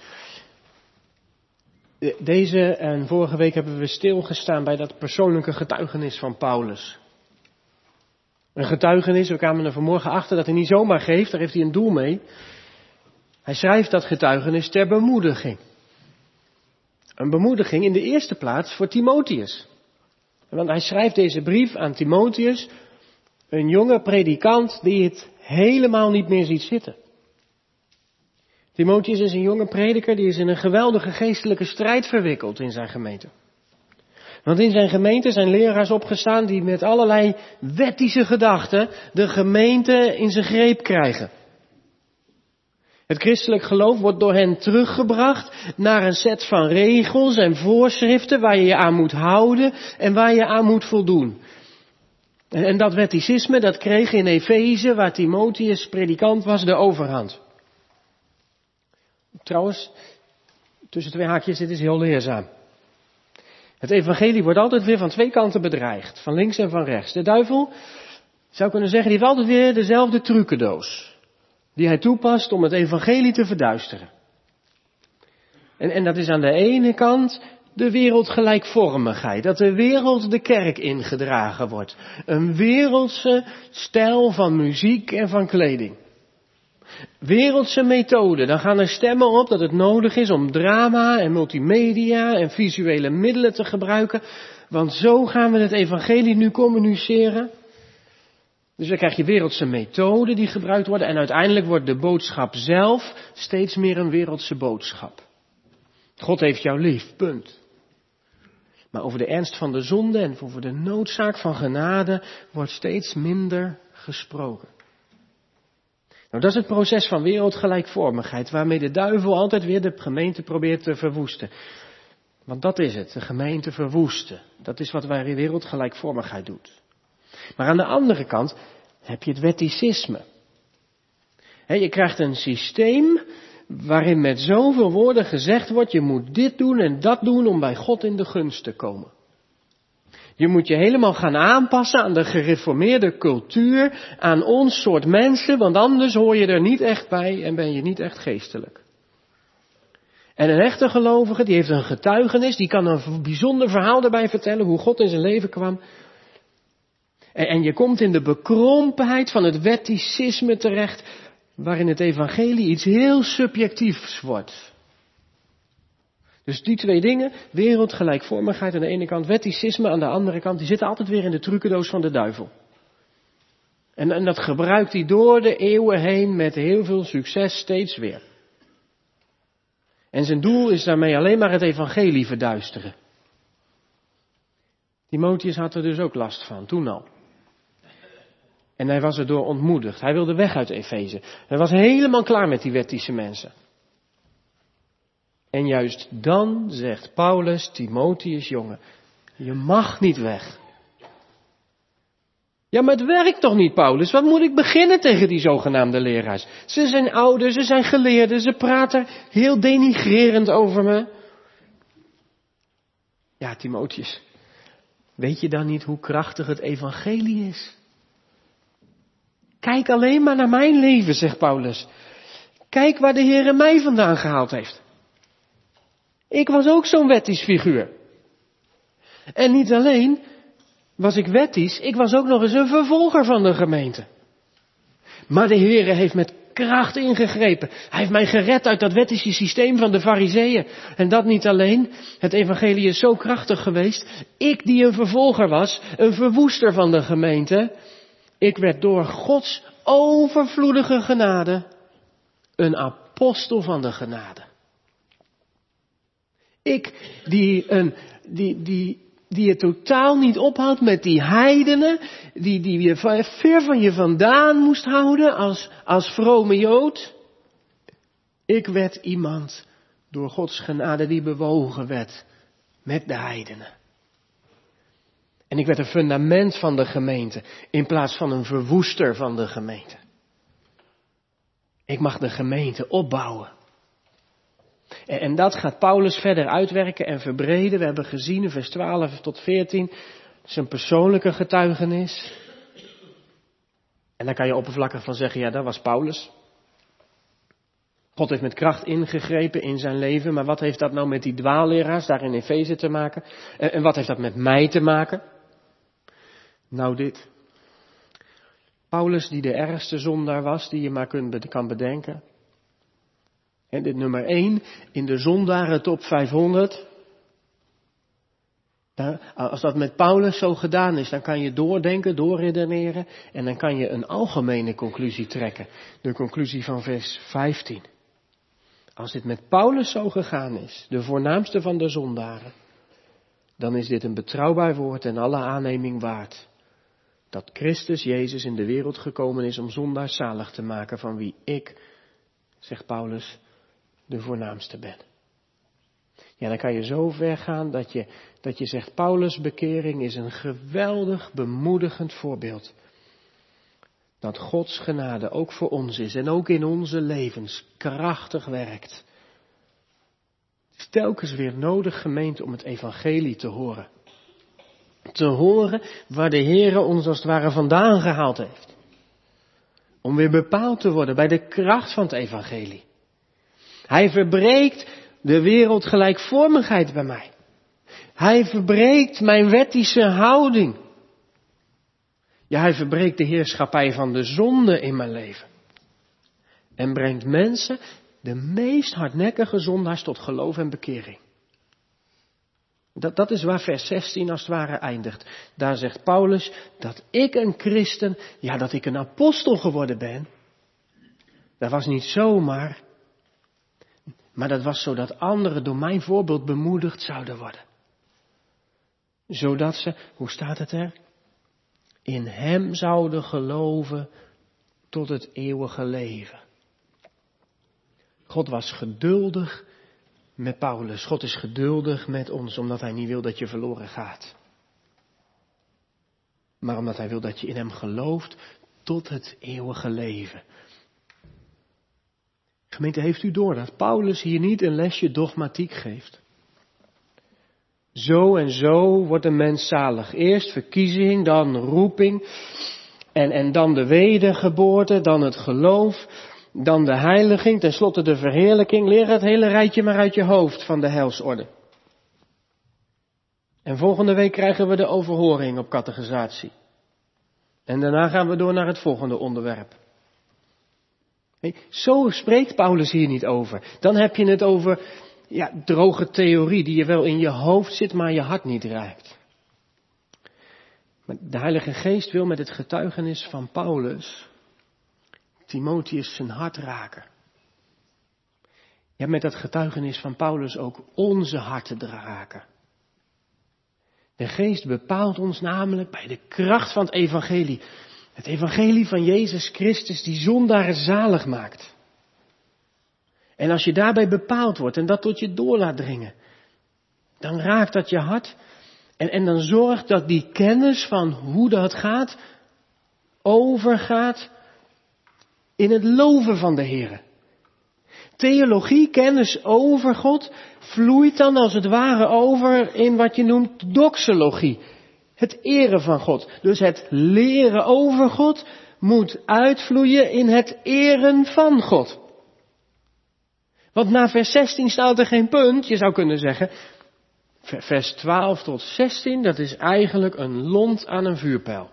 S1: Deze en vorige week hebben we stilgestaan bij dat persoonlijke getuigenis van Paulus. Een getuigenis, we kwamen er vanmorgen achter dat hij niet zomaar geeft, daar heeft hij een doel mee. Hij schrijft dat getuigenis ter bemoediging. Een bemoediging in de eerste plaats voor Timotheüs. Want hij schrijft deze brief aan Timotheüs, een jonge predikant die het helemaal niet meer ziet zitten. Timotheüs is een jonge prediker, die is in een geweldige geestelijke strijd verwikkeld in zijn gemeente. Want in zijn gemeente zijn leraars opgestaan die met allerlei wettische gedachten de gemeente in zijn greep krijgen. Het christelijk geloof wordt door hen teruggebracht naar een set van regels en voorschriften waar je je aan moet houden en waar je aan moet voldoen. En dat wetticisme, dat kreeg in Efeze, waar Timotheüs predikant was, de overhand. Trouwens, tussen twee haakjes, dit is heel leerzaam. Het evangelie wordt altijd weer van twee kanten bedreigd, van links en van rechts. De duivel, zou kunnen zeggen, die heeft altijd weer dezelfde trucendoos. Die hij toepast om het evangelie te verduisteren. En dat is aan de ene kant de wereldgelijkvormigheid. Dat de wereld de kerk ingedragen wordt. Een wereldse stijl van muziek en van kleding. Wereldse methoden. Dan gaan er stemmen op dat het nodig is om drama en multimedia en visuele middelen te gebruiken. Want zo gaan we het evangelie nu communiceren. Dus dan krijg je wereldse methoden die gebruikt worden en uiteindelijk wordt de boodschap zelf steeds meer een wereldse boodschap. God heeft jou lief, punt. Maar over de ernst van de zonde en over de noodzaak van genade wordt steeds minder gesproken. Nou, dat is het proces van wereldgelijkvormigheid waarmee de duivel altijd weer de gemeente probeert te verwoesten. Want dat is het, de gemeente verwoesten. Dat is wat wij in wereldgelijkvormigheid doet. Maar aan de andere kant heb je het wetticisme. Je krijgt een systeem waarin met zoveel woorden gezegd wordt, je moet dit doen en dat doen om bij God in de gunst te komen. Je moet je helemaal gaan aanpassen aan de gereformeerde cultuur, aan ons soort mensen, want anders hoor je er niet echt bij en ben je niet echt geestelijk. En een echte gelovige, die heeft een getuigenis, die kan een bijzonder verhaal daarbij vertellen hoe God in zijn leven kwam. En je komt in de bekrompenheid van het wetticisme terecht, waarin het evangelie iets heel subjectiefs wordt. Dus die twee dingen, wereldgelijkvormigheid aan de ene kant, wetticisme aan de andere kant, die zitten altijd weer in de trucendoos van de duivel. En dat gebruikt hij door de eeuwen heen met heel veel succes steeds weer. En zijn doel is daarmee alleen maar het evangelie verduisteren. Timotheüs had er dus ook last van, toen al. En hij was erdoor ontmoedigd. Hij wilde weg uit Efeze. Hij was helemaal klaar met die wettische mensen. En juist dan zegt Paulus, Timotheüs, jongen, je mag niet weg. Ja, maar het werkt toch niet, Paulus? Wat moet ik beginnen tegen die zogenaamde leraars? Ze zijn ouder, ze zijn geleerden, ze praten heel denigrerend over me. Ja, Timotheüs, weet je dan niet hoe krachtig het evangelie is? Kijk alleen maar naar mijn leven, zegt Paulus. Kijk waar de Heere mij vandaan gehaald heeft. Ik was ook zo'n wettisch figuur. En niet alleen was ik wettisch, ik was ook nog eens een vervolger van de gemeente. Maar de Heere heeft met kracht ingegrepen. Hij heeft mij gered uit dat wettische systeem van de Farizeeën. En dat niet alleen. Het evangelie is zo krachtig geweest. Ik die een vervolger was, een verwoester van de gemeente. Ik werd door Gods overvloedige genade een apostel apostel van de genade. Ik die het totaal niet ophoudt met die heidenen, die je ver van je vandaan moest houden als vrome Jood. Ik werd iemand door Gods genade die bewogen werd met de heidenen. En ik werd een fundament van de gemeente in plaats van een verwoester van de gemeente. Ik mag de gemeente opbouwen. En dat gaat Paulus verder uitwerken en verbreden. We hebben gezien in vers 12 tot 14 zijn persoonlijke getuigenis. En daar kan je oppervlakkig van zeggen, ja, dat was Paulus. God heeft met kracht ingegrepen in zijn leven, maar wat heeft dat nou met die dwaalleraars daar in Efeze te maken? En wat heeft dat met mij te maken? Nou dit. Paulus die de ergste zondaar was die je maar kan bedenken. En dit nummer 1 in de zondaren top 500. Als dat met Paulus zo gedaan is, dan kan je doordenken, doorredeneren en dan kan je een algemene conclusie trekken. De conclusie van vers 15. Als dit met Paulus zo gegaan is, de voornaamste van de zondaren, dan is dit een betrouwbaar woord en alle aanneming waard. Dat Christus Jezus in de wereld gekomen is om zondaars zalig te maken, van wie ik, zegt Paulus, de voornaamste ben. Ja, dan kan je zo ver gaan dat je zegt, Paulus' bekering is een geweldig bemoedigend voorbeeld. Dat Gods genade ook voor ons is en ook in onze levens krachtig werkt. Het is telkens weer nodig, gemeente, om het evangelie te horen. Te horen waar de Heere ons als het ware vandaan gehaald heeft. Om weer bepaald te worden bij de kracht van het evangelie. Hij verbreekt de wereldgelijkvormigheid bij mij. Hij verbreekt mijn wettische houding. Ja, hij verbreekt de heerschappij van de zonde in mijn leven. En brengt mensen, de meest hardnekkige zondaars, tot geloof en bekering. Dat is waar vers 16 als het ware eindigt. Daar zegt Paulus dat ik een christen, ja, dat ik een apostel geworden ben. Dat was niet zomaar. Maar dat was zodat anderen door mijn voorbeeld bemoedigd zouden worden. Zodat ze, hoe staat het er? In hem zouden geloven tot het eeuwige leven. God was geduldig met Paulus. God is geduldig met ons, omdat hij niet wil dat je verloren gaat. Maar omdat hij wil dat je in hem gelooft tot het eeuwige leven. Gemeente, heeft u door dat Paulus hier niet een lesje dogmatiek geeft? Zo en zo wordt een mens zalig. Eerst verkiezing, dan roeping. En dan de wedergeboorte, dan het geloof. Dan de heiliging, tenslotte de verheerlijking. Leer het hele rijtje maar uit je hoofd van de heilsorde. En volgende week krijgen we de overhoring op catechisatie. En daarna gaan we door naar het volgende onderwerp. Zo spreekt Paulus hier niet over. Dan heb je het over droge theorie die je wel in je hoofd zit, maar je hart niet raakt. Maar de Heilige Geest wil met het getuigenis van Paulus Timotheus zijn hart raken. Ja, met dat getuigenis van Paulus ook onze harten raken. De Geest bepaalt ons namelijk bij de kracht van het evangelie. Het evangelie van Jezus Christus die zondaren zalig maakt. En als je daarbij bepaald wordt en dat tot je door laat dringen, dan raakt dat je hart. En dan zorgt dat die kennis van hoe dat gaat, overgaat in het loven van de Heere. Theologie, kennis over God, vloeit dan als het ware over in wat je noemt doxologie. Het eren van God. Dus het leren over God moet uitvloeien in het eren van God. Want na vers 16 staat er geen punt. Je zou kunnen zeggen, vers 12 tot 16, dat is eigenlijk een lont aan een vuurpijl.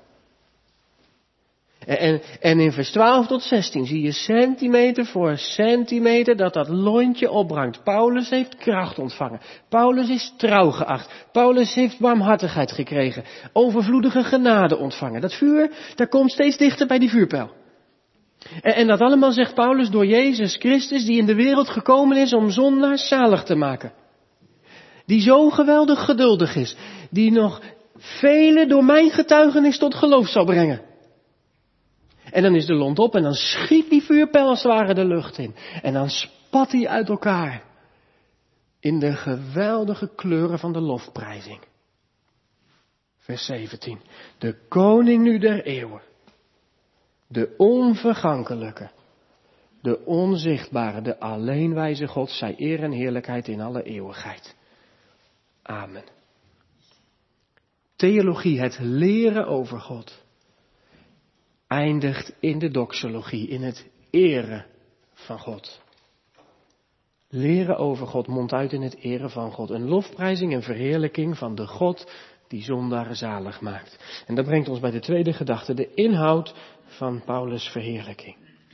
S1: En in vers 12 tot 16 zie je centimeter voor centimeter dat lontje opbrangt. Paulus heeft kracht ontvangen. Paulus is trouw geacht. Paulus heeft barmhartigheid gekregen. Overvloedige genade ontvangen. Dat vuur, dat komt steeds dichter bij die vuurpijl. En dat allemaal, zegt Paulus, door Jezus Christus, die in de wereld gekomen is om zondaars zalig te maken. Die zo geweldig geduldig is, die nog velen door mijn getuigenis tot geloof zal brengen. En dan is de lont op en dan schiet die vuurpijl als het ware de lucht in. En dan spat hij uit elkaar in de geweldige kleuren van de lofprijzing. Vers 17. De koning nu der eeuwen. De onvergankelijke. De onzichtbare, de alleenwijze God, zij eer en heerlijkheid in alle eeuwigheid. Amen. Theologie, het leren over God, eindigt in de doxologie, in het eren van God. Leren over God mondt uit in het eren van God. Een lofprijzing en verheerlijking van de God die zondaren zalig maakt. En dat brengt ons bij de tweede gedachte, de inhoud van Paulus' verheerlijking.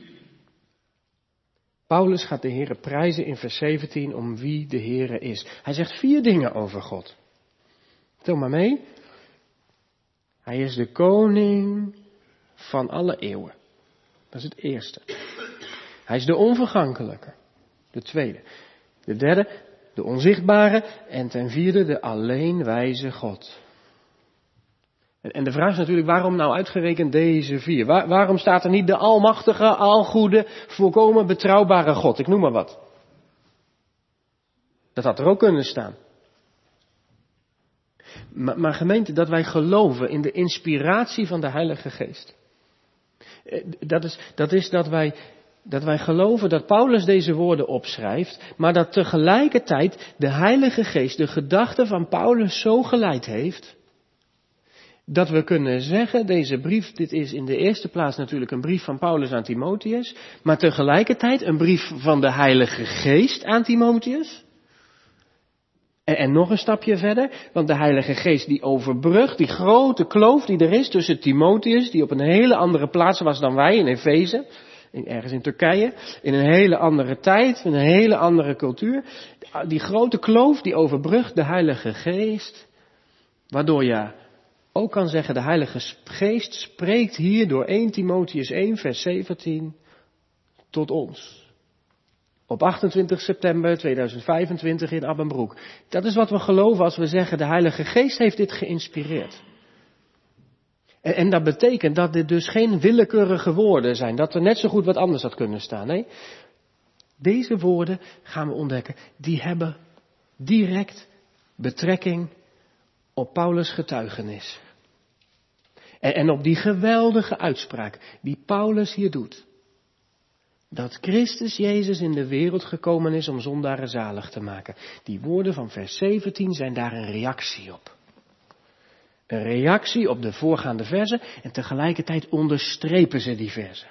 S1: Paulus gaat de Heere prijzen in vers 17 om wie de Heere is. Hij zegt 4 dingen over God. Tel maar mee. Hij is de koning van alle eeuwen. Dat is het eerste. Hij is de onvergankelijke. De tweede. De derde, de onzichtbare. En ten vierde, de alleenwijze God. En de vraag is natuurlijk, waarom nou uitgerekend deze 4? Waarom staat er niet de almachtige, algoede, volkomen betrouwbare God? Ik noem maar wat. Dat had er ook kunnen staan. Maar gemeente, dat wij geloven in de inspiratie van de Heilige Geest. Dat is dat wij geloven dat Paulus deze woorden opschrijft, maar dat tegelijkertijd de Heilige Geest de gedachten van Paulus zo geleid heeft, dat we kunnen zeggen, deze brief, dit is in de eerste plaats natuurlijk een brief van Paulus aan Timotheus, maar tegelijkertijd een brief van de Heilige Geest aan Timotheus. En nog een stapje verder, want de Heilige Geest die overbrugt die grote kloof die er is tussen Timotheus, die op een hele andere plaats was dan wij in Efeze, ergens in Turkije, in een hele andere tijd, in een hele andere cultuur. Die grote kloof die overbrugt de Heilige Geest, waardoor je ook kan zeggen, de Heilige Geest spreekt hier door 1 Timotheus 1 vers 17 tot ons. Op 28 september 2025 in Abbenbroek. Dat is wat we geloven als we zeggen, de Heilige Geest heeft dit geïnspireerd. En dat betekent dat dit dus geen willekeurige woorden zijn. Dat er net zo goed wat anders had kunnen staan. Nee, deze woorden gaan we ontdekken. Die hebben direct betrekking op Paulus' getuigenis. En op die geweldige uitspraak die Paulus hier doet. Dat Christus Jezus in de wereld gekomen is om zondaren zalig te maken. Die woorden van vers 17 zijn daar een reactie op. Een reactie op de voorgaande verzen en tegelijkertijd onderstrepen ze die verzen.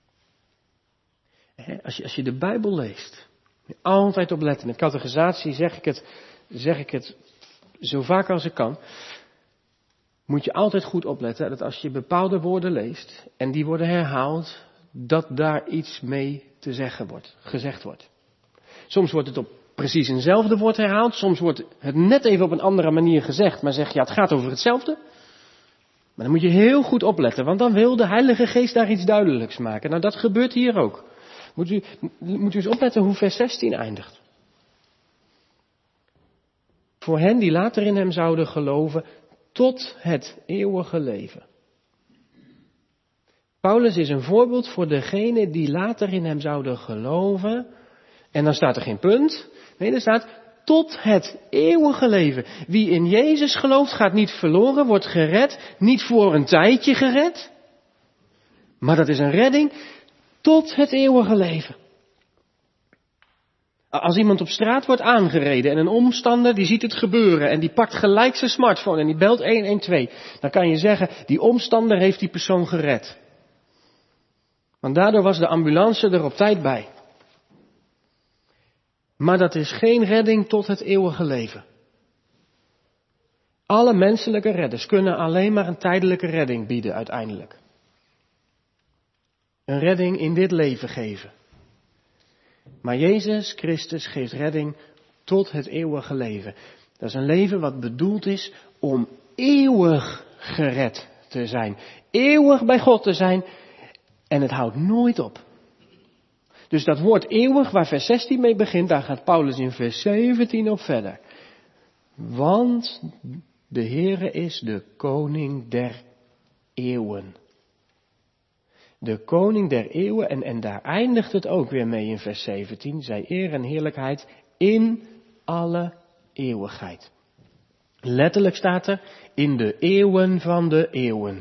S1: Als je de Bijbel leest, moet je altijd opletten. Met catechisatie zeg ik het zo vaak als ik kan. Moet je altijd goed opletten dat als je bepaalde woorden leest en die worden herhaald, dat daar iets mee te zeggen wordt, gezegd wordt. Soms wordt het op precies eenzelfde woord herhaald, soms wordt het net even op een andere manier gezegd, maar zeg je, het gaat over hetzelfde. Maar dan moet je heel goed opletten, want dan wil de Heilige Geest daar iets duidelijks maken. Nou, dat gebeurt hier ook. Moet u eens opletten hoe vers 16 eindigt. Voor hen die later in hem zouden geloven, tot het eeuwige leven. Paulus is een voorbeeld voor degenen die later in hem zouden geloven. En dan staat er geen punt. Nee, er staat tot het eeuwige leven. Wie in Jezus gelooft gaat niet verloren, wordt gered. Niet voor een tijdje gered. Maar dat is een redding tot het eeuwige leven. Als iemand op straat wordt aangereden en een omstander die ziet het gebeuren en die pakt gelijk zijn smartphone en die belt 112. Dan kan je zeggen, die omstander heeft die persoon gered. Want daardoor was de ambulance er op tijd bij. Maar dat is geen redding tot het eeuwige leven. Alle menselijke redders kunnen alleen maar een tijdelijke redding bieden uiteindelijk. Een redding in dit leven geven. Maar Jezus Christus geeft redding tot het eeuwige leven. Dat is een leven wat bedoeld is om eeuwig gered te zijn. Eeuwig bij God te zijn. En het houdt nooit op. Dus dat woord eeuwig, waar vers 16 mee begint, daar gaat Paulus in vers 17 op verder. Want de Heere is de koning der eeuwen. De koning der eeuwen, en daar eindigt het ook weer mee in vers 17. Zij eer en heerlijkheid in alle eeuwigheid. Letterlijk staat er, in de eeuwen van de eeuwen.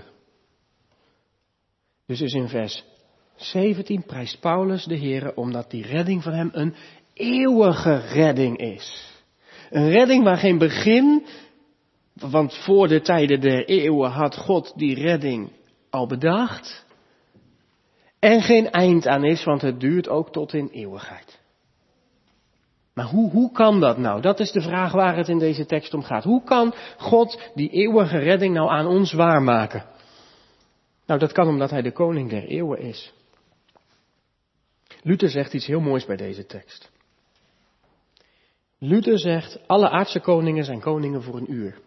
S1: Dus in vers 17 prijst Paulus de Heere, omdat die redding van hem een eeuwige redding is. Een redding waar geen begin, want voor de tijden der eeuwen had God die redding al bedacht. En geen eind aan is, want het duurt ook tot in eeuwigheid. Maar hoe kan dat nou? Dat is de vraag waar het in deze tekst om gaat. Hoe kan God die eeuwige redding nou aan ons waarmaken? Nou, dat kan omdat hij de koning der eeuwen is. Luther zegt iets heel moois bij deze tekst. Luther zegt, alle aardse koningen zijn koningen voor een uur. Dat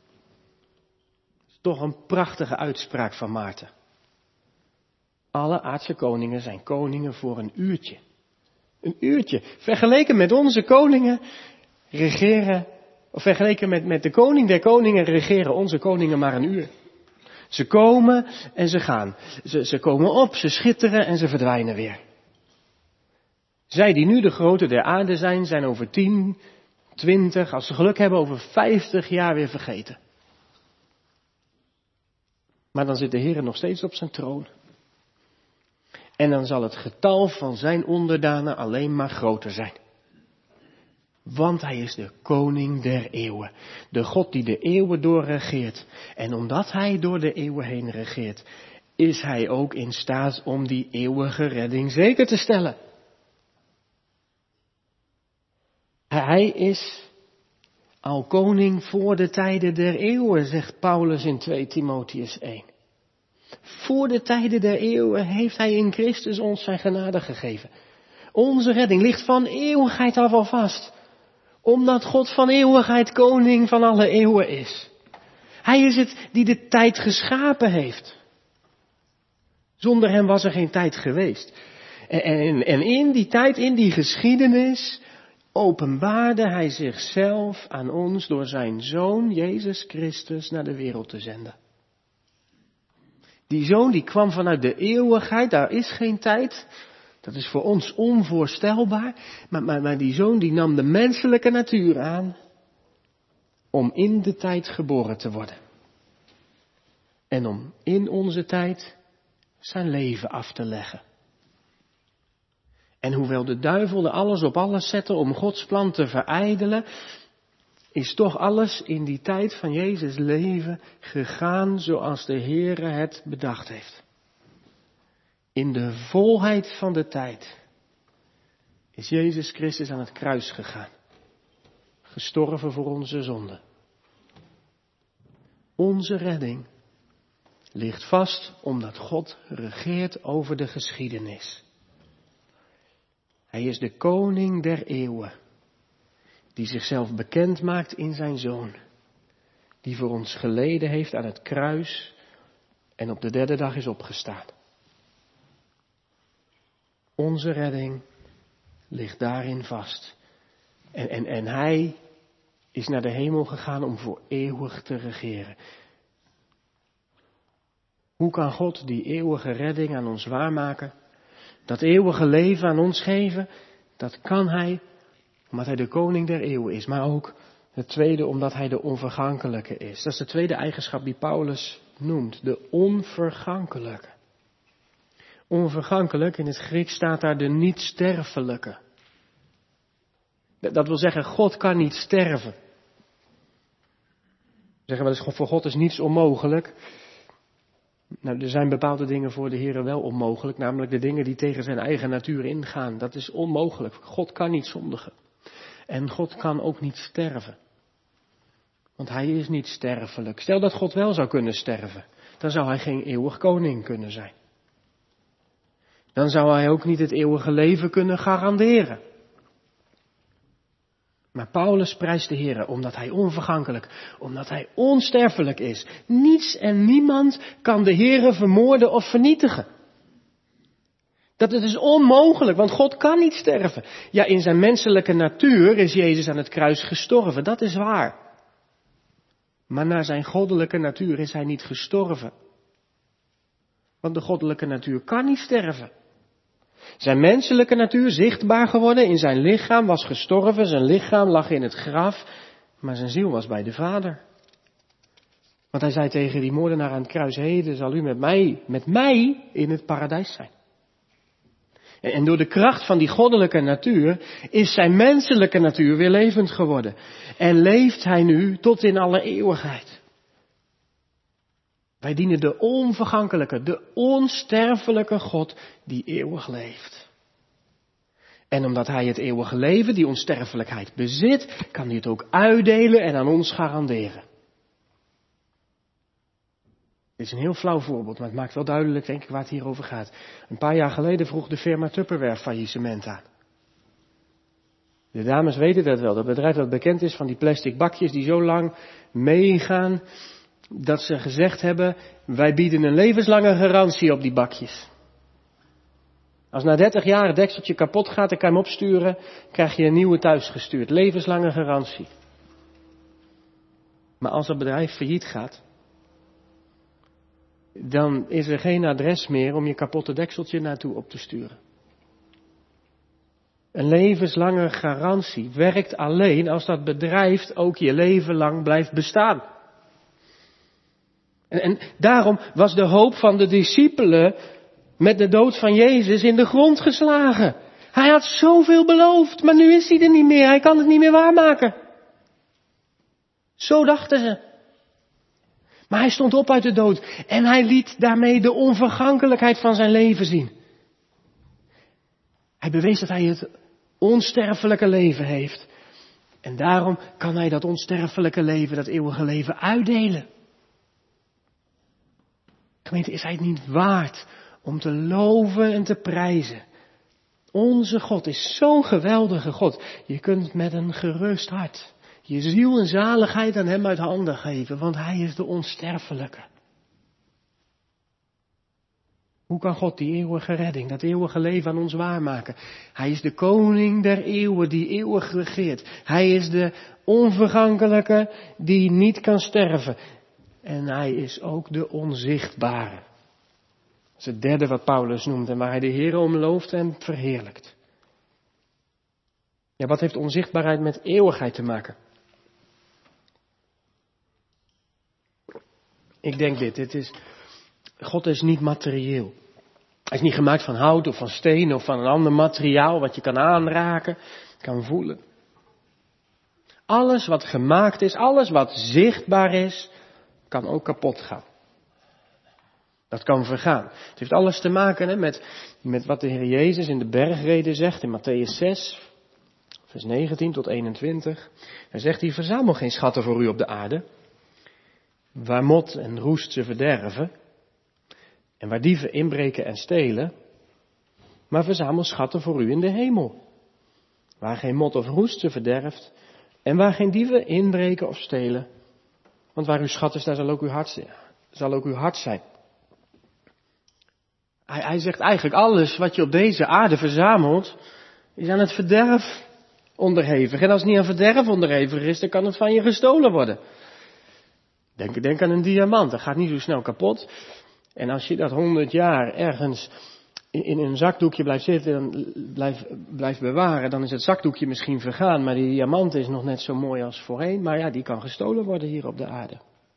S1: is toch een prachtige uitspraak van Maarten. Alle aardse koningen zijn koningen voor een uurtje. Een uurtje. Vergeleken met onze koningen regeren, of vergeleken met de koning der koningen regeren onze koningen maar een uur. Ze komen en ze gaan. Ze komen op, ze schitteren en ze verdwijnen weer. Zij die nu de grote der aarde zijn over 10, 20, als ze geluk hebben over 50 jaar weer vergeten. Maar dan zit de Heer nog steeds op zijn troon. En dan zal het getal van zijn onderdanen alleen maar groter zijn. Want hij is de koning der eeuwen. De God die de eeuwen doorregeert. En omdat hij door de eeuwen heen regeert, is hij ook in staat om die eeuwige redding zeker te stellen. Hij is al koning voor de tijden der eeuwen, zegt Paulus in 2 Timotheüs 1. Voor de tijden der eeuwen heeft hij in Christus ons zijn genade gegeven. Onze redding ligt van eeuwigheid af al vast. Omdat God van eeuwigheid koning van alle eeuwen is. Hij is het die de tijd geschapen heeft. Zonder hem was er geen tijd geweest. En in die tijd, in die geschiedenis, openbaarde hij zichzelf aan ons door zijn Zoon Jezus Christus naar de wereld te zenden. Die Zoon die kwam vanuit de eeuwigheid, daar is geen tijd. Dat is voor ons onvoorstelbaar. Maar die Zoon die nam de menselijke natuur aan om in de tijd geboren te worden. En om in onze tijd zijn leven af te leggen. En hoewel de duivel er alles op alles zette om Gods plan te verijdelen, is toch alles in die tijd van Jezus' leven gegaan zoals de Heere het bedacht heeft. In de volheid van de tijd is Jezus Christus aan het kruis gegaan. Gestorven voor onze zonden. Onze redding ligt vast omdat God regeert over de geschiedenis. Hij is de koning der eeuwen, die zichzelf bekend maakt in zijn Zoon, die voor ons geleden heeft aan het kruis en op de derde dag is opgestaan. Onze redding ligt daarin vast. En hij is naar de hemel gegaan om voor eeuwig te regeren. Hoe kan God die eeuwige redding aan ons waarmaken? Dat eeuwige leven aan ons geven? Dat kan hij omdat hij de koning der eeuwen is. Maar ook het tweede omdat hij de onvergankelijke is. Dat is de tweede eigenschap die Paulus noemt. De onvergankelijke. Onvergankelijk, in het Grieks staat daar de niet-sterfelijke. Dat wil zeggen, God kan niet sterven. Zeggen we eens, voor God is niets onmogelijk. Nou, er zijn bepaalde dingen voor de Heer wel onmogelijk, namelijk de dingen die tegen zijn eigen natuur ingaan. Dat is onmogelijk. God kan niet zondigen. En God kan ook niet sterven. Want hij is niet sterfelijk. Stel dat God wel zou kunnen sterven, dan zou hij geen eeuwig koning kunnen zijn. Dan zou hij ook niet het eeuwige leven kunnen garanderen. Maar Paulus prijst de Heer omdat hij onvergankelijk, omdat hij onsterfelijk is. Niets en niemand kan de Heer vermoorden of vernietigen. Dat het is onmogelijk, want God kan niet sterven. Ja, in zijn menselijke natuur is Jezus aan het kruis gestorven, dat is waar. Maar naar zijn goddelijke natuur is hij niet gestorven. Want de goddelijke natuur kan niet sterven. Zijn menselijke natuur, zichtbaar geworden in zijn lichaam, was gestorven. Zijn lichaam lag in het graf, maar zijn ziel was bij de Vader. Want hij zei tegen die moordenaar aan het kruis, heden zal u met mij in het paradijs zijn. En door de kracht van die goddelijke natuur is zijn menselijke natuur weer levend geworden. En leeft hij nu tot in alle eeuwigheid. Wij dienen de onvergankelijke, de onsterfelijke God die eeuwig leeft. En omdat hij het eeuwige leven, die onsterfelijkheid bezit, kan hij het ook uitdelen en aan ons garanderen. Dit is een heel flauw voorbeeld, maar het maakt wel duidelijk, denk ik, waar het hier over gaat. Een paar jaar geleden vroeg de firma Tupperware faillissement aan. De dames weten dat wel, dat bedrijf dat bekend is van die plastic bakjes die zo lang meegaan, dat ze gezegd hebben, wij bieden een levenslange garantie op die bakjes. Als na 30 jaar het dekseltje kapot gaat, dan kan je hem opsturen, krijg je een nieuwe thuisgestuurd. Levenslange garantie. Maar als dat bedrijf failliet gaat, dan is er geen adres meer om je kapotte dekseltje naartoe op te sturen. Een levenslange garantie werkt alleen als dat bedrijf ook je leven lang blijft bestaan. En daarom was de hoop van de discipelen met de dood van Jezus in de grond geslagen. Hij had zoveel beloofd, maar nu is hij er niet meer. Hij kan het niet meer waarmaken. Zo dachten ze. Maar hij stond op uit de dood en hij liet daarmee de onvergankelijkheid van zijn leven zien. Hij bewees dat hij het onsterfelijke leven heeft. En daarom kan hij dat onsterfelijke leven, dat eeuwige leven uitdelen. Gemeente, is hij het niet waard om te loven en te prijzen? Onze God is zo'n geweldige God. Je kunt met een gerust hart je ziel en zaligheid aan hem uit handen geven, want hij is de onsterfelijke. Hoe kan God die eeuwige redding, dat eeuwige leven aan ons waarmaken? Hij is de koning der eeuwen die eeuwig regeert. Hij is de onvergankelijke die niet kan sterven. En hij is ook de onzichtbare. Dat is het derde wat Paulus noemt en waar hij de Heere om looft en verheerlijkt. Ja, wat heeft onzichtbaarheid met eeuwigheid te maken? Ik denk dit. God is niet materieel. Hij is niet gemaakt van hout of van steen of van een ander materiaal wat je kan aanraken, kan voelen. Alles wat gemaakt is, alles wat zichtbaar is, kan ook kapot gaan. Dat kan vergaan. Het heeft alles te maken met wat de Heer Jezus in de bergrede zegt in Mattheüs 6, vers 19 tot 21. Hij zegt hier, verzamel geen schatten voor u op de aarde, waar mot en roest ze verderven, en waar dieven inbreken en stelen, maar verzamel schatten voor u in de hemel, waar geen mot of roest ze verderft, en waar geen dieven inbreken of stelen. Want waar uw schat is, daar zal ook uw hart zijn. Hij zegt eigenlijk, alles wat je op deze aarde verzamelt, is aan het verderf onderhevig. En als het niet aan verderf onderhevig is, dan kan het van je gestolen worden. Denk aan een diamant, dat gaat niet zo snel kapot. En als je dat 100 jaar ergens in een zakdoekje blijft zitten en blijft bewaren, dan is het zakdoekje misschien vergaan, maar die diamant is nog net zo mooi als voorheen. Maar ja, die kan gestolen worden hier op de aarde.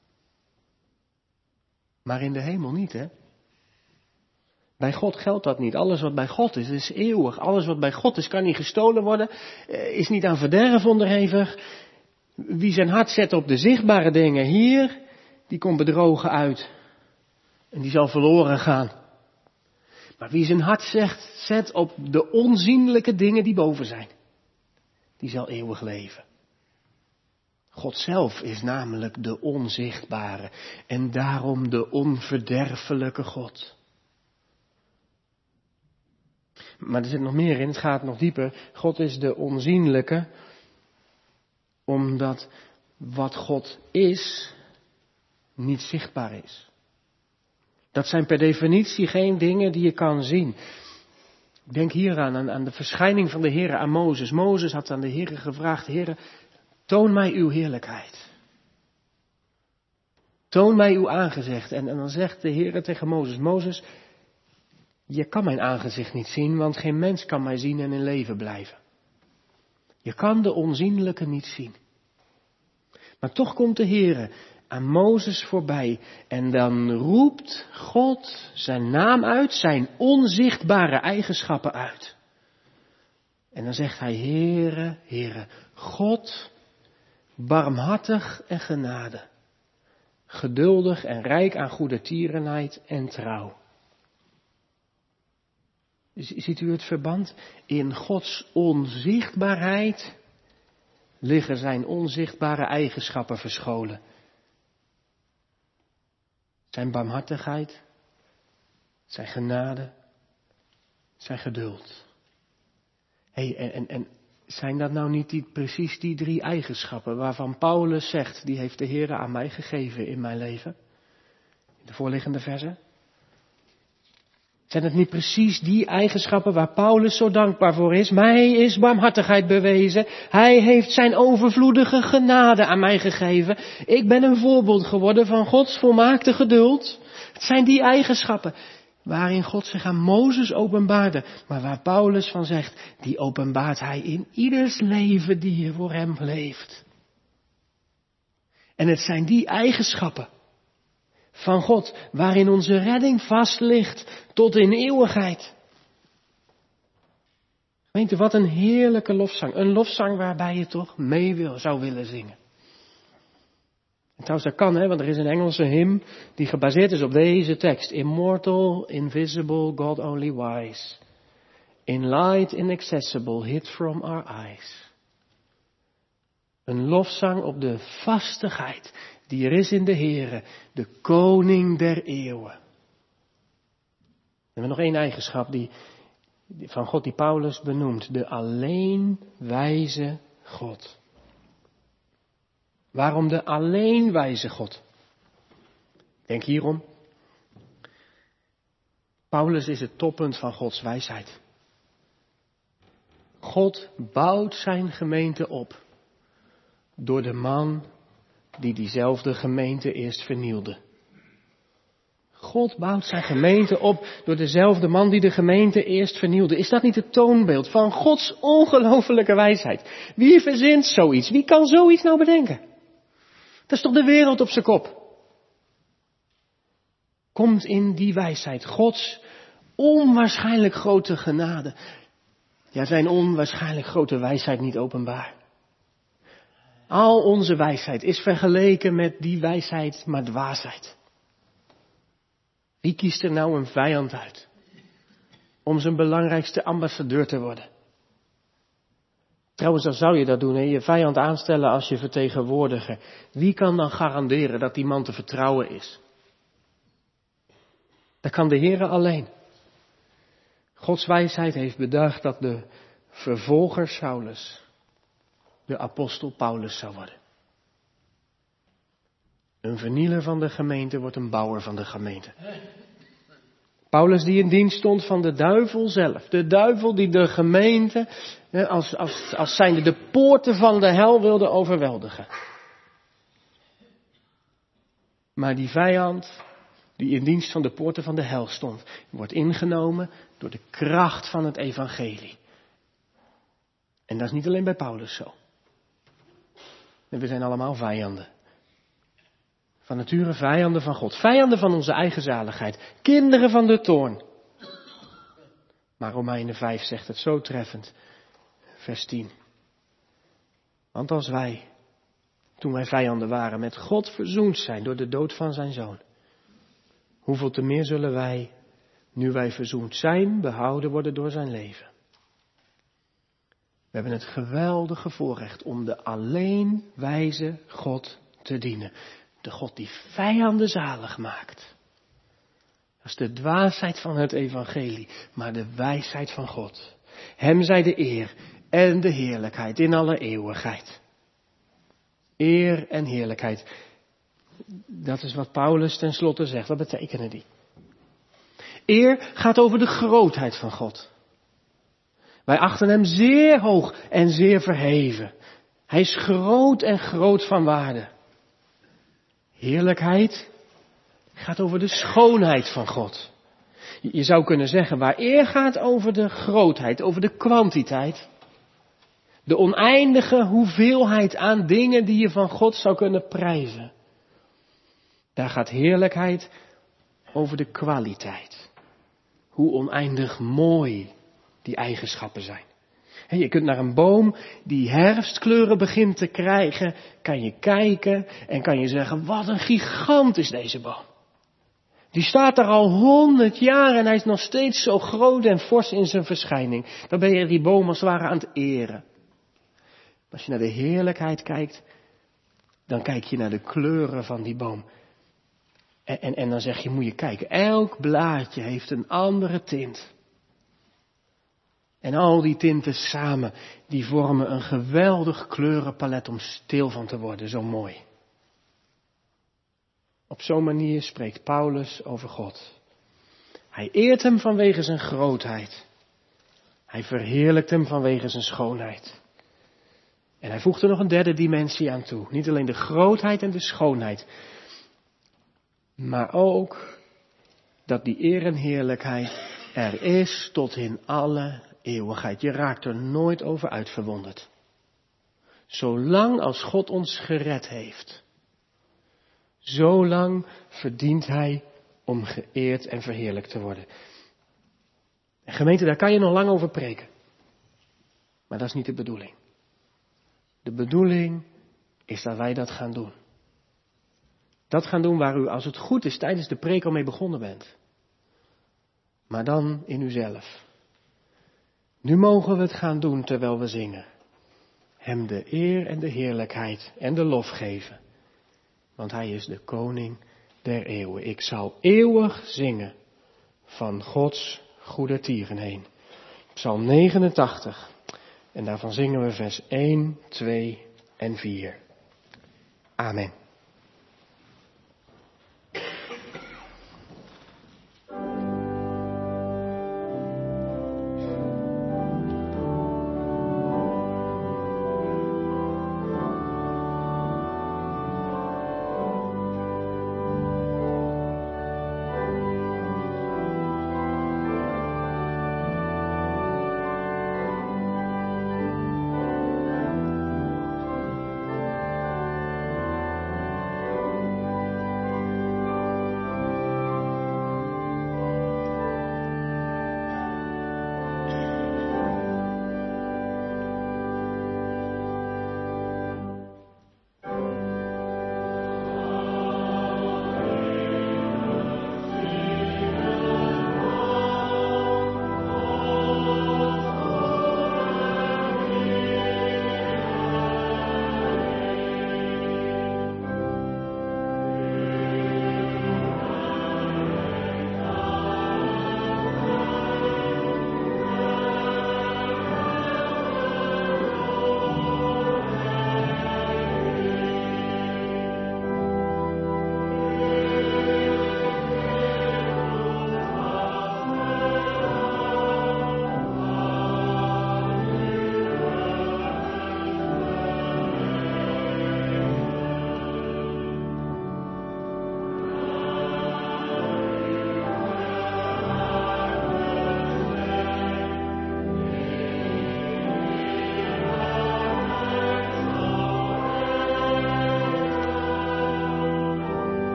S1: Maar in de hemel niet, hè? Bij God geldt dat niet. Alles wat bij God is eeuwig. Alles wat bij God is, kan niet gestolen worden, is niet aan verderf onderhevig. Wie zijn hart zet op de zichtbare dingen hier, die komt bedrogen uit. En die zal verloren gaan. Maar wie zijn hart zet op de onzienlijke dingen die boven zijn, die zal eeuwig leven. God zelf is namelijk de onzichtbare en daarom de onverderfelijke God. Maar er zit nog meer in, het gaat nog dieper. God is de onzienlijke, omdat wat God is, niet zichtbaar is. Dat zijn per definitie geen dingen die je kan zien. Ik denk hieraan, aan de verschijning van de Heere aan Mozes. Mozes had aan de Heere gevraagd, Heere, toon mij uw heerlijkheid. Toon mij uw aangezicht. En dan zegt de Heere tegen Mozes, Mozes, je kan mijn aangezicht niet zien, want geen mens kan mij zien en in leven blijven. Je kan de onzienlijke niet zien. Maar toch komt de Heere aan Mozes voorbij en dan roept God zijn naam uit, zijn onzichtbare eigenschappen uit. En dan zegt hij, Heere, Heere, God, barmhartig en genade, geduldig en rijk aan goede tierenheid en trouw. Ziet u het verband? In Gods onzichtbaarheid liggen zijn onzichtbare eigenschappen verscholen. Zijn barmhartigheid, zijn genade, zijn geduld. En zijn dat nou niet precies die 3 eigenschappen waarvan Paulus zegt, die heeft de Heere aan mij gegeven in mijn leven? In de voorliggende versen. Zijn het niet precies die eigenschappen waar Paulus zo dankbaar voor is? Mij is barmhartigheid bewezen. Hij heeft zijn overvloedige genade aan mij gegeven. Ik ben een voorbeeld geworden van Gods volmaakte geduld. Het zijn die eigenschappen waarin God zich aan Mozes openbaarde. Maar waar Paulus van zegt, die openbaart hij in ieders leven die voor hem leeft. En het zijn die eigenschappen van God, waarin onze redding vast ligt tot in eeuwigheid. Gemeente, wat een heerlijke lofzang. Een lofzang waarbij je toch mee zou willen zingen. En trouwens, dat kan, want er is een Engelse hymn die gebaseerd is op deze tekst. Immortal, invisible, God only wise. In light inaccessible, hid from our eyes. Een lofzang op de vastigheid die er is in de Heere, de koning der eeuwen. We hebben nog 1 eigenschap van God die Paulus benoemt. De alleen wijze God. Waarom de alleen wijze God? Denk hierom. Paulus is het toppunt van Gods wijsheid. God bouwt zijn gemeente op door de man die diezelfde gemeente eerst vernielde. God bouwt zijn gemeente op door dezelfde man die de gemeente eerst vernielde. Is dat niet het toonbeeld van Gods ongelofelijke wijsheid? Wie verzint zoiets? Wie kan zoiets nou bedenken? Dat is toch de wereld op zijn kop? Komt in die wijsheid Gods onwaarschijnlijk grote genade. Ja, zijn onwaarschijnlijk grote wijsheid niet openbaar. Al onze wijsheid is vergeleken met die wijsheid maar dwaasheid. Wie kiest er nou een vijand uit om zijn belangrijkste ambassadeur te worden? Trouwens, dan zou je dat doen, je vijand aanstellen als je vertegenwoordiger. Wie kan dan garanderen dat die man te vertrouwen is? Dat kan de Heere alleen. Gods wijsheid heeft bedacht dat de vervolger Saulus de apostel Paulus zou worden. Een vernieler van de gemeente wordt een bouwer van de gemeente. Paulus die in dienst stond van de duivel zelf. De duivel die de gemeente als zijnde de poorten van de hel wilde overweldigen. Maar die vijand die in dienst van de poorten van de hel stond, wordt ingenomen door de kracht van het evangelie. En dat is niet alleen bij Paulus zo. We zijn allemaal vijanden. Van nature vijanden van God. Vijanden van onze eigen zaligheid. Kinderen van de toorn. Maar Romeinen 5 zegt het zo treffend. Vers 10. Want als wij, toen wij vijanden waren, met God verzoend zijn door de dood van zijn zoon. Hoeveel te meer zullen wij, nu wij verzoend zijn, behouden worden door zijn leven. We hebben het geweldige voorrecht om de alleen wijze God te dienen. De God die vijanden zalig maakt. Dat is de dwaasheid van het evangelie, maar de wijsheid van God. Hem zij de eer en de heerlijkheid in alle eeuwigheid. Eer en heerlijkheid. Dat is wat Paulus tenslotte zegt. Wat betekenen die? Eer gaat over de grootheid van God. Wij achten hem zeer hoog en zeer verheven. Hij is groot en groot van waarde. Heerlijkheid gaat over de schoonheid van God. Je zou kunnen zeggen, waar eer gaat over de grootheid, over de kwantiteit. De oneindige hoeveelheid aan dingen die je van God zou kunnen prijzen. Daar gaat heerlijkheid over de kwaliteit. Hoe oneindig mooi die eigenschappen zijn. Je kunt naar een boom die herfstkleuren begint te krijgen, kan je kijken en kan je zeggen, wat een gigant is deze boom. Die staat daar al 100 jaar en hij is nog steeds zo groot en fors in zijn verschijning. Dan ben je die boom als het ware aan het eren. Als je naar de heerlijkheid kijkt, dan kijk je naar de kleuren van die boom. En dan zeg je, moet je kijken, elk blaadje heeft een andere tint. En al die tinten samen, die vormen een geweldig kleurenpalet om stil van te worden, zo mooi. Op zo'n manier spreekt Paulus over God. Hij eert hem vanwege zijn grootheid. Hij verheerlijkt hem vanwege zijn schoonheid. En hij voegt er nog een derde dimensie aan toe. Niet alleen de grootheid en de schoonheid, maar ook dat die eer en heerlijkheid er is tot in alle eeuwigheid. Je raakt er nooit over uitverwonderd. Zolang als God ons gered heeft, zolang verdient hij om geëerd en verheerlijkt te worden. En gemeente, daar kan je nog lang over preken. Maar dat is niet de bedoeling. De bedoeling is dat wij dat gaan doen. Dat gaan doen waar u, als het goed is, tijdens de preek al mee begonnen bent. Maar dan in uzelf. Nu mogen we het gaan doen terwijl we zingen. Hem de eer en de heerlijkheid en de lof geven. Want hij is de koning der eeuwen. Ik zal eeuwig zingen van Gods goede tieren heen. Psalm 89. En daarvan zingen we vers 1, 2 en 4. Amen.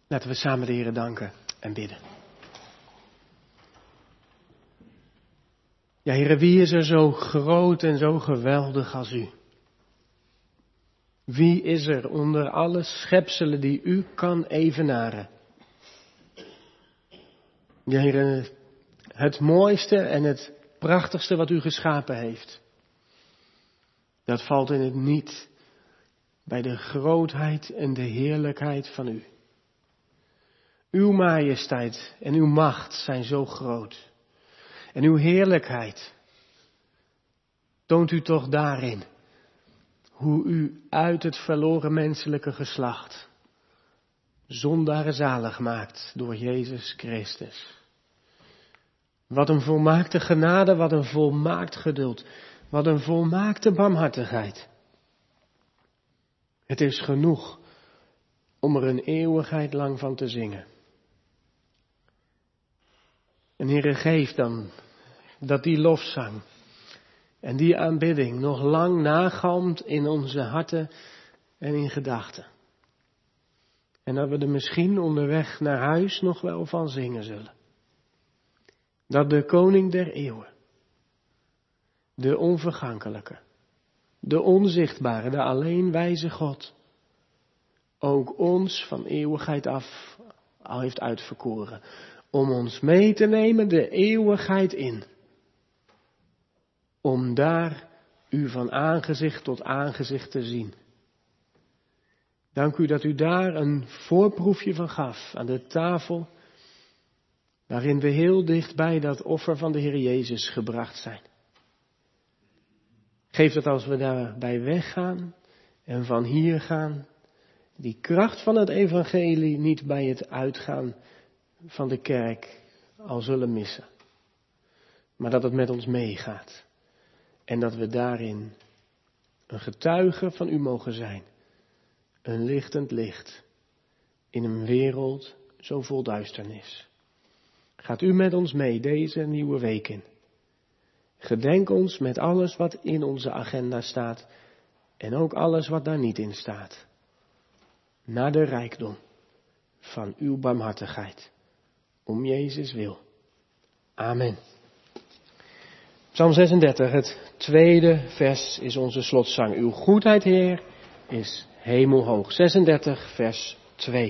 S1: Laten we samen de Heer danken en bidden. Ja, Heer, wie is er zo groot en zo geweldig als u? Wie is er onder alle schepselen die u kan evenaren? Ja, Heer, het mooiste en het prachtigste wat u geschapen heeft, dat valt in het niet bij de grootheid en de heerlijkheid van u. Uw majesteit en uw macht zijn zo groot. En uw heerlijkheid toont u toch daarin hoe u uit het verloren menselijke geslacht zondaren zalig maakt door Jezus Christus. Wat een volmaakte genade, wat een volmaakt geduld, wat een volmaakte barmhartigheid. Het is genoeg om er een eeuwigheid lang van te zingen. En Heere, geef dan dat die lofzang en die aanbidding nog lang nagalmt in onze harten en in gedachten. En dat we er misschien onderweg naar huis nog wel van zingen zullen. Dat de koning der eeuwen, de onvergankelijke, de onzichtbare, de alleen wijze God, ook ons van eeuwigheid af al heeft uitverkoren. Om ons mee te nemen de eeuwigheid in. Om daar u van aangezicht tot aangezicht te zien. Dank u dat u daar een voorproefje van gaf aan de tafel, waarin we heel dicht bij dat offer van de Heer Jezus gebracht zijn. Geef dat als we daarbij weggaan en van hier gaan, die kracht van het evangelie niet bij het uitgaan van de kerk al zullen missen. Maar dat het met ons meegaat. En dat we daarin een getuige van u mogen zijn. Een lichtend licht in een wereld zo vol duisternis. Gaat u met ons mee deze nieuwe week in. Gedenk ons met alles wat in onze agenda staat en ook alles wat daar niet in staat. Naar de rijkdom van uw barmhartigheid. Om Jezus wil. Amen. Psalm 36, het tweede vers is onze slotzang. Uw goedheid, Heer, is hemelhoog. 36, vers 2.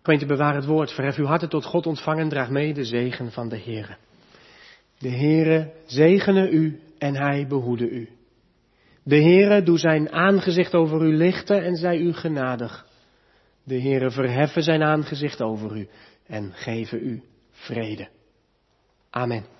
S1: Gemeente, bewaar het woord. Verhef uw harten tot God, ontvang en draag mee de zegen van de Heere. De Heere zegene u en hij behoede u. De Heere doe zijn aangezicht over u lichten en zij u genadig. De Heere verheffen zijn aangezicht over u en geven u vrede. Amen.